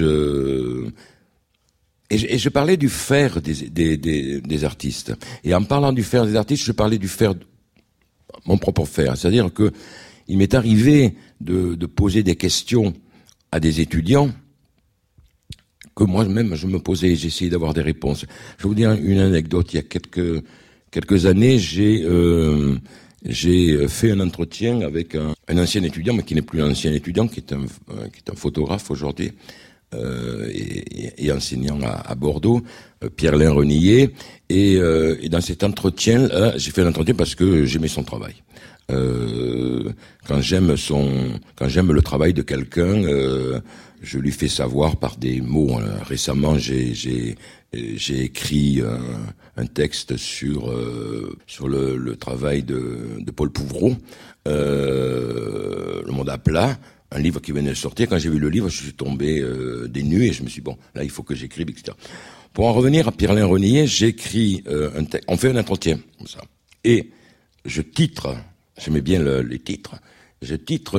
parlais du faire des artistes. Et en parlant du faire des artistes, je parlais du faire, mon propre faire. C'est-à-dire que il m'est arrivé de poser des questions à des étudiants que moi-même je me posais, j'essayais d'avoir des réponses. Je vais vous dire une anecdote. Il y a quelques années, j'ai fait un entretien avec un ancien étudiant, mais qui n'est plus un ancien étudiant, qui est un photographe aujourd'hui, et enseignant à Bordeaux, Pierre-Alain Renillet. Et dans cet entretien, j'ai fait l'entretien parce que j'aimais son travail. Quand j'aime le travail de quelqu'un, je lui fais savoir par des mots. Récemment, j'ai écrit un texte sur le travail de Paul Pouvreau, Le Monde à plat, un livre qui venait de sortir. Quand j'ai vu le livre, je suis tombé des nues et je me suis dit, bon, là, il faut que j'écrive, etc. Pour en revenir à Pierre-Alain Renillet, j'écris un texte. On fait un entretien, comme ça. Et je titre, j'aimais bien les titres, je titre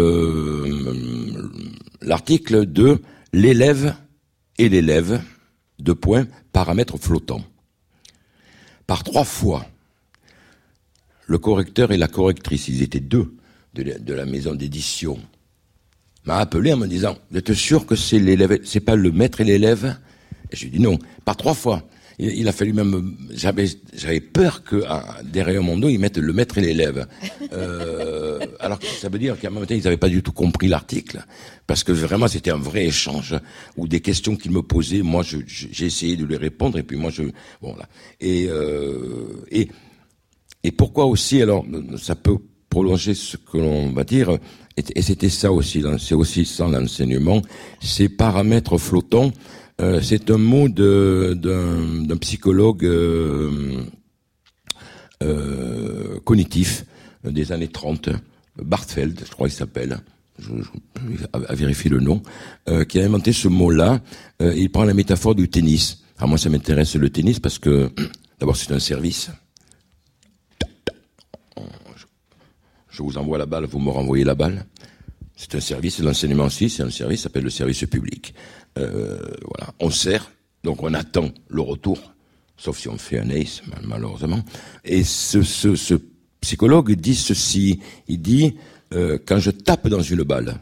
l'article de l'élève et l'élève, paramètres flottants. Par 3 fois, le correcteur et la correctrice, ils étaient 2 de la maison d'édition, m'a appelé en me disant, vous êtes sûr que c'est l'élève, c'est pas le maître et l'élève? Et j'ai dit non, par 3 fois. Il a fallu même, j'avais peur que derrière mon dos ils mettent le maître et l'élève. Alors que ça veut dire qu'à un moment donné ils n'avaient pas du tout compris l'article, parce que vraiment c'était un vrai échange ou des questions qu'ils me posaient. Moi j'ai essayé de les répondre et puis moi bon là. Et pourquoi aussi, alors ça peut prolonger ce que l'on va dire, et c'était ça aussi, c'est aussi ça l'enseignement, ces paramètres flottants. C'est un mot d'un psychologue cognitif des années 30, Bartfeld, je crois qu'il s'appelle, à vérifier le nom, qui a inventé ce mot-là. Il prend la métaphore du tennis. Alors moi, ça m'intéresse le tennis parce que, d'abord, c'est un service. Je vous envoie la balle, vous me renvoyez la balle. C'est un service, l'enseignement aussi, c'est un service, ça s'appelle le service public. Voilà, on sert, donc on attend le retour, sauf si on fait un ace, malheureusement. Et ce psychologue dit ceci, il dit, quand je tape dans une balle,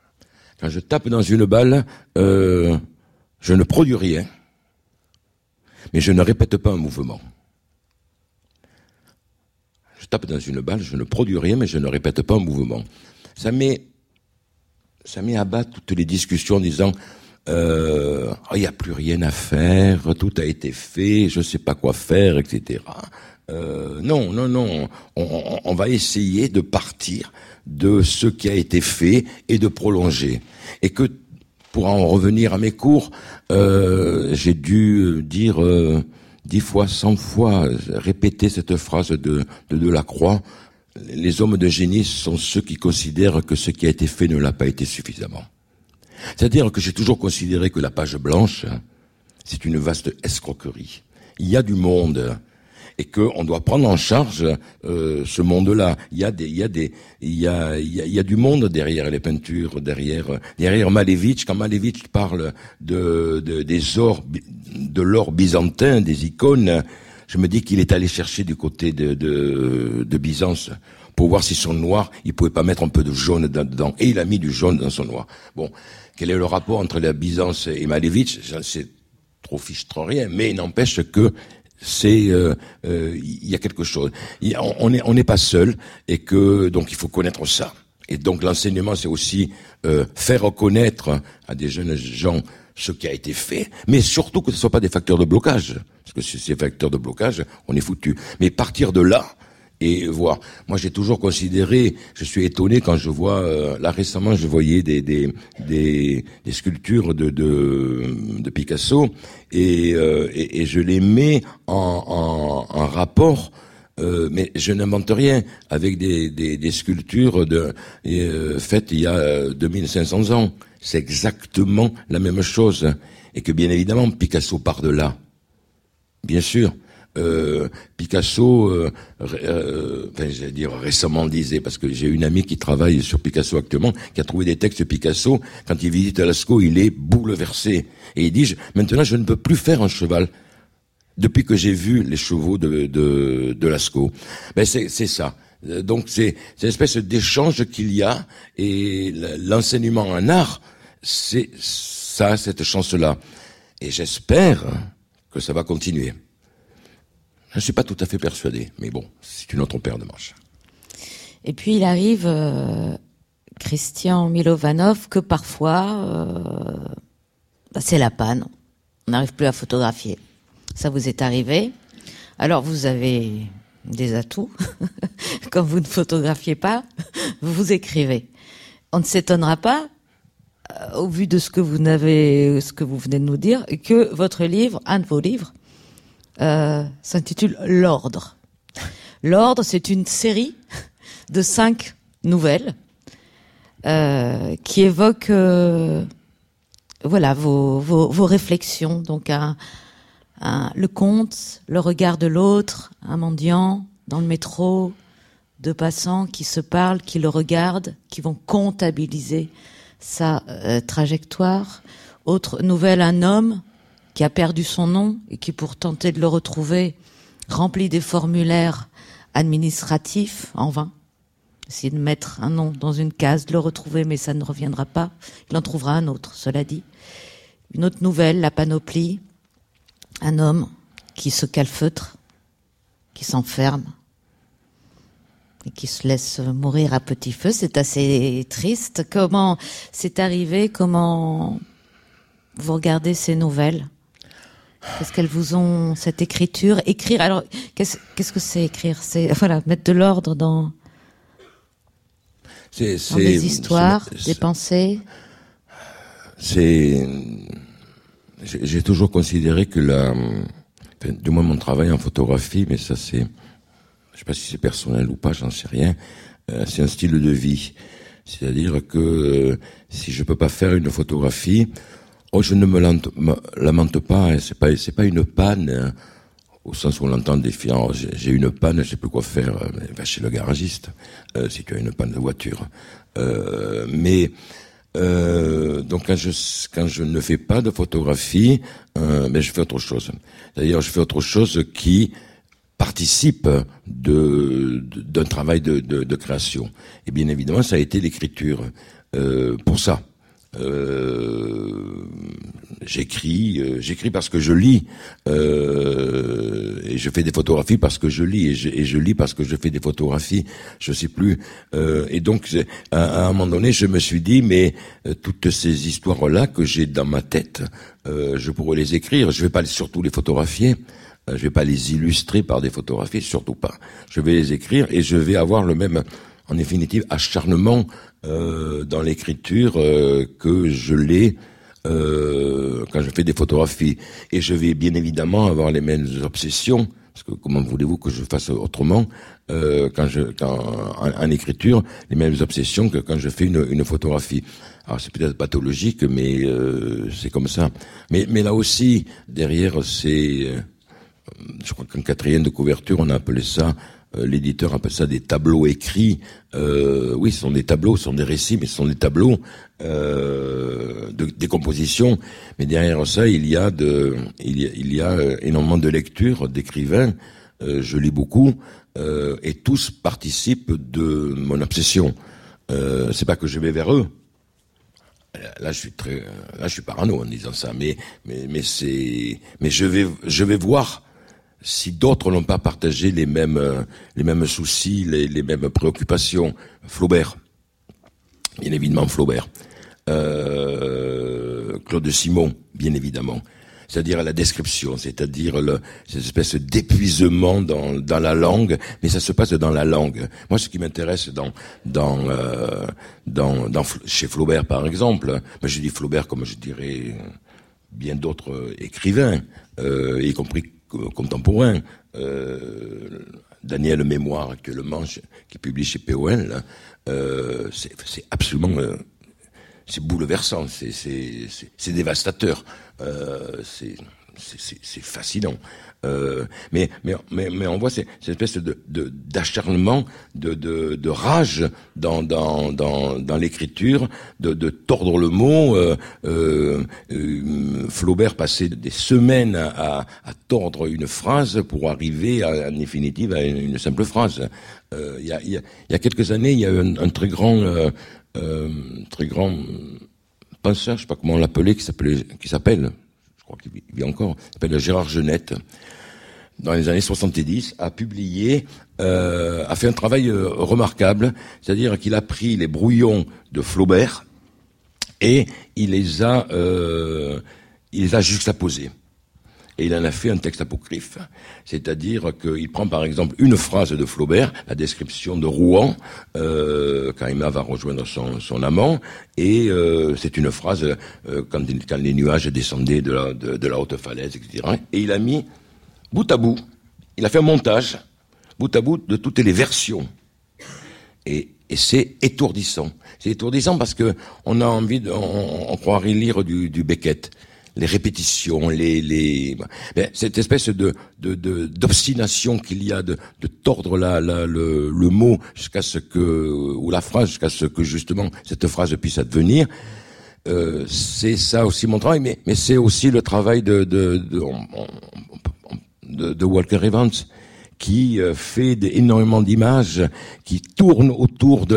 je ne produis rien, mais je ne répète pas un mouvement. Je tape dans une balle, je ne produis rien, mais je ne répète pas un mouvement. Ça met à bas toutes les discussions en disant il n'y a plus rien à faire, tout a été fait, je ne sais pas quoi faire, etc. Non, on va essayer de partir de ce qui a été fait et de prolonger. Et que, pour en revenir à mes cours, j'ai dû dire 10 fois, 100 fois répété cette phrase de Delacroix. Les hommes de génie sont ceux qui considèrent que ce qui a été fait ne l'a pas été suffisamment. C'est-à-dire que j'ai toujours considéré que la page blanche, c'est une vaste escroquerie. Il y a du monde et que on doit prendre en charge ce monde-là. Il y a du monde derrière les peintures, derrière Malevich. Quand Malevich parle de l'or byzantin, des icônes, je me dis qu'il est allé chercher du côté de Byzance pour voir si son noir, il pouvait pas mettre un peu de jaune dedans. Et il a mis du jaune dans son noir. Bon, quel est le rapport entre la Byzance et Malevich? J'en sais trop rien, mais il n'empêche que il y a quelque chose. On n'est pas seul et que donc il faut connaître ça. Et donc l'enseignement, c'est aussi faire reconnaître à des jeunes gens ce qui a été fait, mais surtout que ce ne soit pas des facteurs de blocage. Parce que si c'est des facteurs de blocage, on est foutu. Mais partir de là et voir. Moi, j'ai toujours considéré, je suis étonné quand je vois, là récemment, je voyais des sculptures de Picasso et je les mets en rapport. Mais je n'invente rien avec des sculptures faites il y a 2500 ans. C'est exactement la même chose. Et que bien évidemment, Picasso part de là. Bien sûr. Picasso, j'allais dire récemment disait, parce que j'ai une amie qui travaille sur Picasso actuellement, qui a trouvé des textes de Picasso. Quand il visite Lascaux, il est bouleversé. Et il dit, maintenant je ne peux plus faire un cheval. Depuis que j'ai vu les chevaux de Lascaux. Ben c'est ça. Donc c'est une espèce d'échange qu'il y a, et l'enseignement en art, c'est ça, cette chance-là. Et j'espère que ça va continuer. Je ne suis pas tout à fait persuadé, mais bon, c'est une autre paire de manches. Et puis il arrive, Christian Milovanov, que parfois, c'est la panne. On n'arrive plus à photographier. Ça vous est arrivé. Alors vous avez des atouts. Quand vous ne photographiez pas, vous écrivez. On ne s'étonnera pas, au vu de ce que vous venez de nous dire, que votre livre, un de vos livres, s'intitule L'Ordre. L'Ordre, c'est une série de 5 nouvelles qui évoquent vos réflexions. Donc le conte, le regard de l'autre, un mendiant dans le métro, 2 passants qui se parlent, qui le regardent, qui vont comptabiliser sa trajectoire. Autre nouvelle, un homme qui a perdu son nom et qui, pour tenter de le retrouver, remplit des formulaires administratifs en vain. Essayer de mettre un nom dans une case, de le retrouver, mais ça ne reviendra pas. Il en trouvera un autre, cela dit. Une autre nouvelle, la panoplie. Un homme qui se calfeutre, qui s'enferme et qui se laisse mourir à petit feu. C'est assez triste. Comment c'est arrivé? Comment vous regardez ces nouvelles? Qu'est-ce qu'elles vous ont, cette écriture? Écrire, alors, qu'est-ce que c'est écrire? C'est, mettre de l'ordre dans des histoires, des pensées. J'ai toujours considéré que du moins mon travail en photographie, mais ça c'est, je sais pas si c'est personnel ou pas, j'en sais rien, c'est un style de vie. C'est-à-dire que si je peux pas faire une photographie, je ne me lamente pas, hein, c'est pas une panne, au sens où on l'entend défiant, j'ai une panne, je sais plus quoi faire, va chez le garagiste, si tu as une panne de voiture. Donc quand je ne fais pas de photographie, je fais autre chose. D'ailleurs, je fais autre chose qui participe d'un travail de création. Et bien évidemment, ça a été l'écriture. Pour ça, j'écris parce que je lis, et je fais des photographies parce que je lis, et je lis parce que je fais des photographies. Je sais plus. Et donc, à un moment donné, je me suis dit, mais toutes ces histoires-là que j'ai dans ma tête, je pourrais les écrire. Je vais pas surtout les photographier. Je vais pas les illustrer par des photographies, surtout pas. Je vais les écrire et je vais avoir le même, en définitive, acharnement dans l'écriture que je l'ai quand je fais des photographies. Et je vais bien évidemment avoir les mêmes obsessions, parce que comment voulez-vous que je fasse autrement en écriture, les mêmes obsessions que quand je fais une photographie. Alors c'est peut-être pathologique, mais c'est comme ça. Mais là aussi, derrière, c'est... je crois qu'en 4e de couverture, on a appelé ça... l'éditeur appelle ça des tableaux écrits. Oui, ce sont des tableaux, ce sont des récits, mais ce sont des tableaux des compositions. Mais derrière ça, il y a énormément de lectures d'écrivains. Je lis beaucoup et tous participent de mon obsession. C'est pas que je vais vers eux. Là, je suis parano en disant ça. Mais je vais voir. Si d'autres n'ont pas partagé les mêmes soucis, les mêmes préoccupations, Flaubert, bien évidemment Flaubert, Claude Simon, bien évidemment, c'est-à-dire la description, c'est-à-dire cette espèce d'épuisement dans la langue, mais ça se passe dans la langue. Moi, ce qui m'intéresse chez Flaubert, par exemple, mais je dis Flaubert comme je dirais bien d'autres écrivains, y compris contemporain, Daniel Mémoire actuellement, qui publie chez POL, c'est absolument, c'est bouleversant, c'est dévastateur, c'est fascinant. Mais on voit cette espèce d'acharnement, de rage dans l'écriture, de tordre le mot. Flaubert passait des semaines à tordre une phrase pour arriver en définitive à une simple phrase. Il y a quelques années, il y a eu un très grand penseur, je sais pas comment on l'appelait, qui s'appelle, je crois qu'il vit encore, il s'appelle Gérard Genette, dans les années 70, a publié, a fait un travail remarquable, c'est-à-dire qu'il a pris les brouillons de Flaubert et il les a juxtaposés. Et il en a fait un texte apocryphe. C'est-à-dire qu'il prend par exemple une phrase de Flaubert, la description de Rouen, quand Emma va rejoindre son amant, et c'est une phrase quand les nuages descendaient de la haute falaise, etc. Et il a mis bout à bout, il a fait un montage, bout à bout, de toutes les versions. Et c'est étourdissant. C'est étourdissant parce que on a envie on croirait lire du Beckett. Les répétitions, cette espèce d'obstination qu'il y a de tordre le mot jusqu'à ce que, ou la phrase jusqu'à ce que justement cette phrase puisse advenir. C'est ça aussi mon travail, mais c'est aussi le travail de Walker Evans, qui fait énormément d'images, qui tournent autour de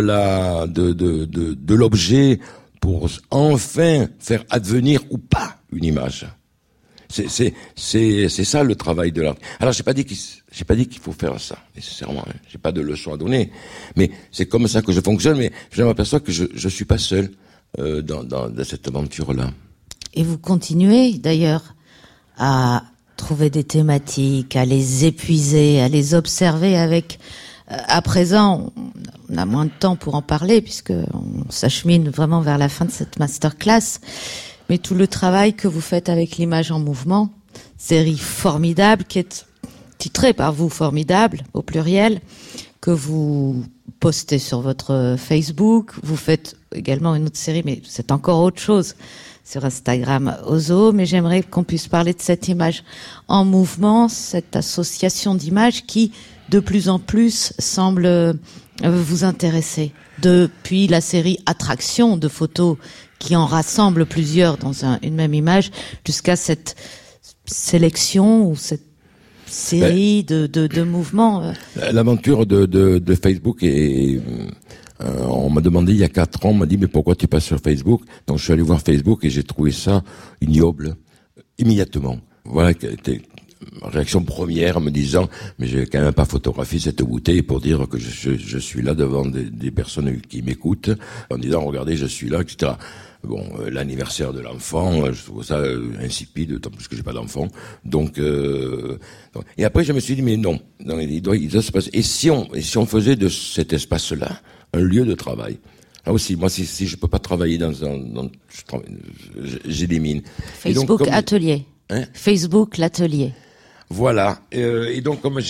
l'objet pour enfin faire advenir ou pas une image. C'est ça le travail de l'art. Alors j'ai pas dit qu'il faut faire ça nécessairement. Hein. J'ai pas de leçon à donner, mais c'est comme ça que je fonctionne. Mais je m'aperçois que je suis pas seul dans cette aventure-là. Et vous continuez d'ailleurs à trouver des thématiques, à les épuiser, à les observer avec. À présent, on a moins de temps pour en parler puisque on s'achemine vraiment vers la fin de cette masterclass. Mais tout le travail que vous faites avec l'image en mouvement, série formidable qui est titrée par vous, formidable au pluriel, que vous postez sur votre Facebook. Vous faites également une autre série, mais c'est encore autre chose, sur Instagram Ozo. Mais j'aimerais qu'on puisse parler de cette image en mouvement, cette association d'images qui, de plus en plus, semble vous intéresser. Depuis la série Attraction de photos qui en rassemble plusieurs dans une même image, jusqu'à cette sélection ou cette série de mouvements. L'aventure de Facebook on m'a demandé il y a 4 ans, on m'a dit mais pourquoi tu passes sur Facebook? Donc je suis allé voir Facebook et j'ai trouvé ça ignoble immédiatement. Voilà, réaction première en me disant mais j'ai quand même pas photographié cette bouteille pour dire que je suis là devant des personnes qui m'écoutent en disant regardez je suis là, etc. Bon, l'anniversaire de l'enfant, je trouve ça insipide, d'autant plus que j'ai pas d'enfant. Donc, et après je me suis dit mais non, il doit se passer. Et si on faisait de cet espace-là un lieu de travail, Là aussi, moi, si je peux pas travailler j'élimine. Facebook Atelier. Hein? Facebook l'atelier. Voilà. Et donc, comme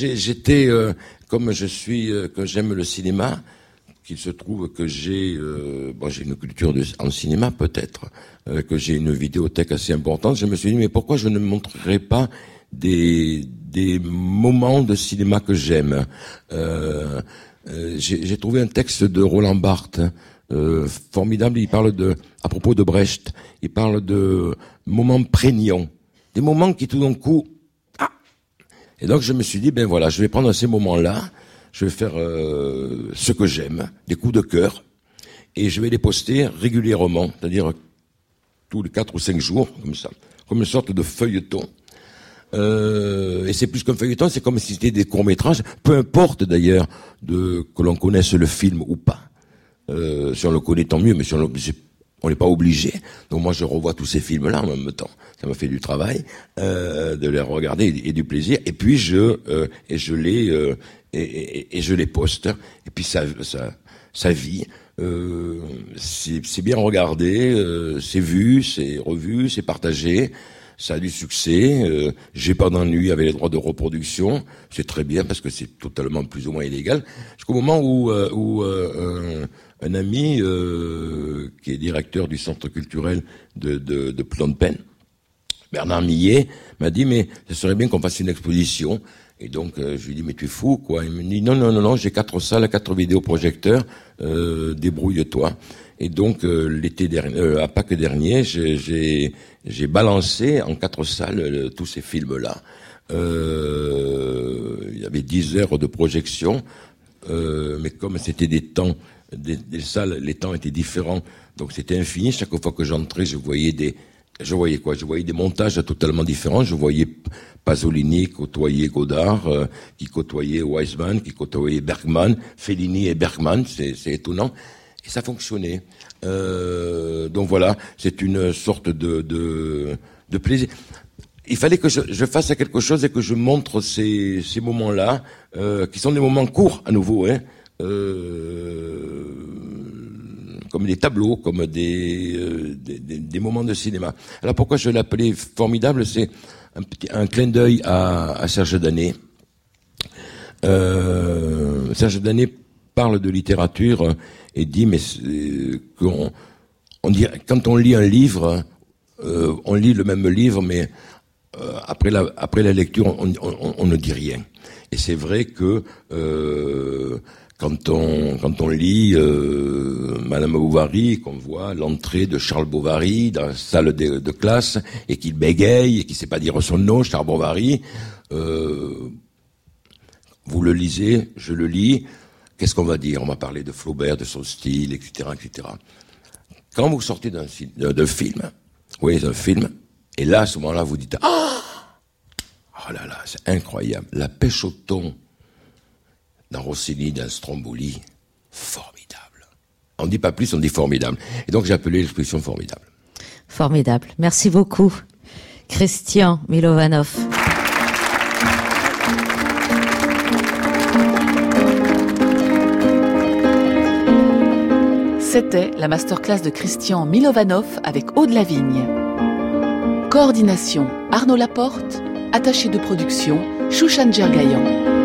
que j'aime le cinéma, qu'il se trouve que j'ai une culture en cinéma peut-être, que j'ai une vidéothèque assez importante, je me suis dit, mais pourquoi je ne montrerai pas des moments de cinéma que j'aime. J'ai trouvé un texte de Roland Barthes, formidable. Il parle à propos de Brecht, il parle de moments prégnants, des moments qui tout d'un coup, Et donc je me suis dit, ben voilà, je vais prendre ces moments-là, je vais faire ce que j'aime, des coups de cœur, et je vais les poster régulièrement, c'est-à-dire tous les 4 ou 5 jours, comme ça, comme une sorte de feuilleton. Et c'est plus qu'un feuilleton, c'est comme si c'était des courts-métrages, peu importe d'ailleurs que l'on connaisse le film ou pas. Si on le connaît, tant mieux, mais si on n'est pas obligé. Donc moi, je revois tous ces films-là en même temps. Ça m'a fait du travail de les regarder et du plaisir. Et puis je les poste. Et puis ça vit. C'est bien regardé, c'est vu, c'est revu, c'est partagé. Ça a du succès, j'ai pas d'ennui avec les droits de reproduction, c'est très bien parce que c'est totalement plus ou moins illégal. Jusqu'au moment où un ami qui est directeur du centre culturel de Phnom Penh, Bernard Millet, m'a dit mais ce serait bien qu'on fasse une exposition. Et donc je lui dis mais tu es fou quoi. Il me dit non, j'ai 4 salles, 4 vidéoprojecteurs, débrouille-toi. Et donc l'été dernier, à Pâques dernier, j'ai balancé en 4 salles tous ces films-là. Il y avait 10 heures de projection, mais comme c'était des temps, des salles, les temps étaient différents, donc c'était infini. Chaque fois que j'entrais, je voyais des montages totalement différents. Je voyais Pasolini côtoyer Godard, qui côtoyait Weissman, qui côtoyait Bergman, Fellini et Bergman, c'est étonnant. Et ça fonctionnait. Donc voilà, c'est une sorte de plaisir. Il fallait que je fasse quelque chose et que je montre ces moments-là, qui sont des moments courts à nouveau, hein, comme des tableaux, comme des moments de cinéma. Alors pourquoi je l'appelais formidable, c'est un clin d'œil à Serge Danet. Serge Danet parle de littérature et dit mais on dit quand on lit un livre, on lit le même livre, mais après la lecture, on ne dit rien. Et c'est vrai que quand on lit Madame Bovary, qu'on voit l'entrée de Charles Bovary dans la salle de classe et qu'il bégaye et qu'il sait pas dire son nom, Charles Bovary, vous le lisez, je le lis. Qu'est-ce qu'on va dire? On va parler de Flaubert, de son style, etc., etc. Quand vous sortez d'un film, d'un film, et là, à ce moment-là, vous dites, oh là là, c'est incroyable. La pêche au thon dans Rossini, dans Stromboli, formidable. On ne dit pas plus, on dit formidable. Et donc, j'ai appelé l'expression formidable. Formidable. Merci beaucoup, Christian Milovanov. C'était la masterclass de Christian Milovanov avec Aude Lavigne. Coordination Arnaud Laporte, attaché de production Chouchan Djergaïan.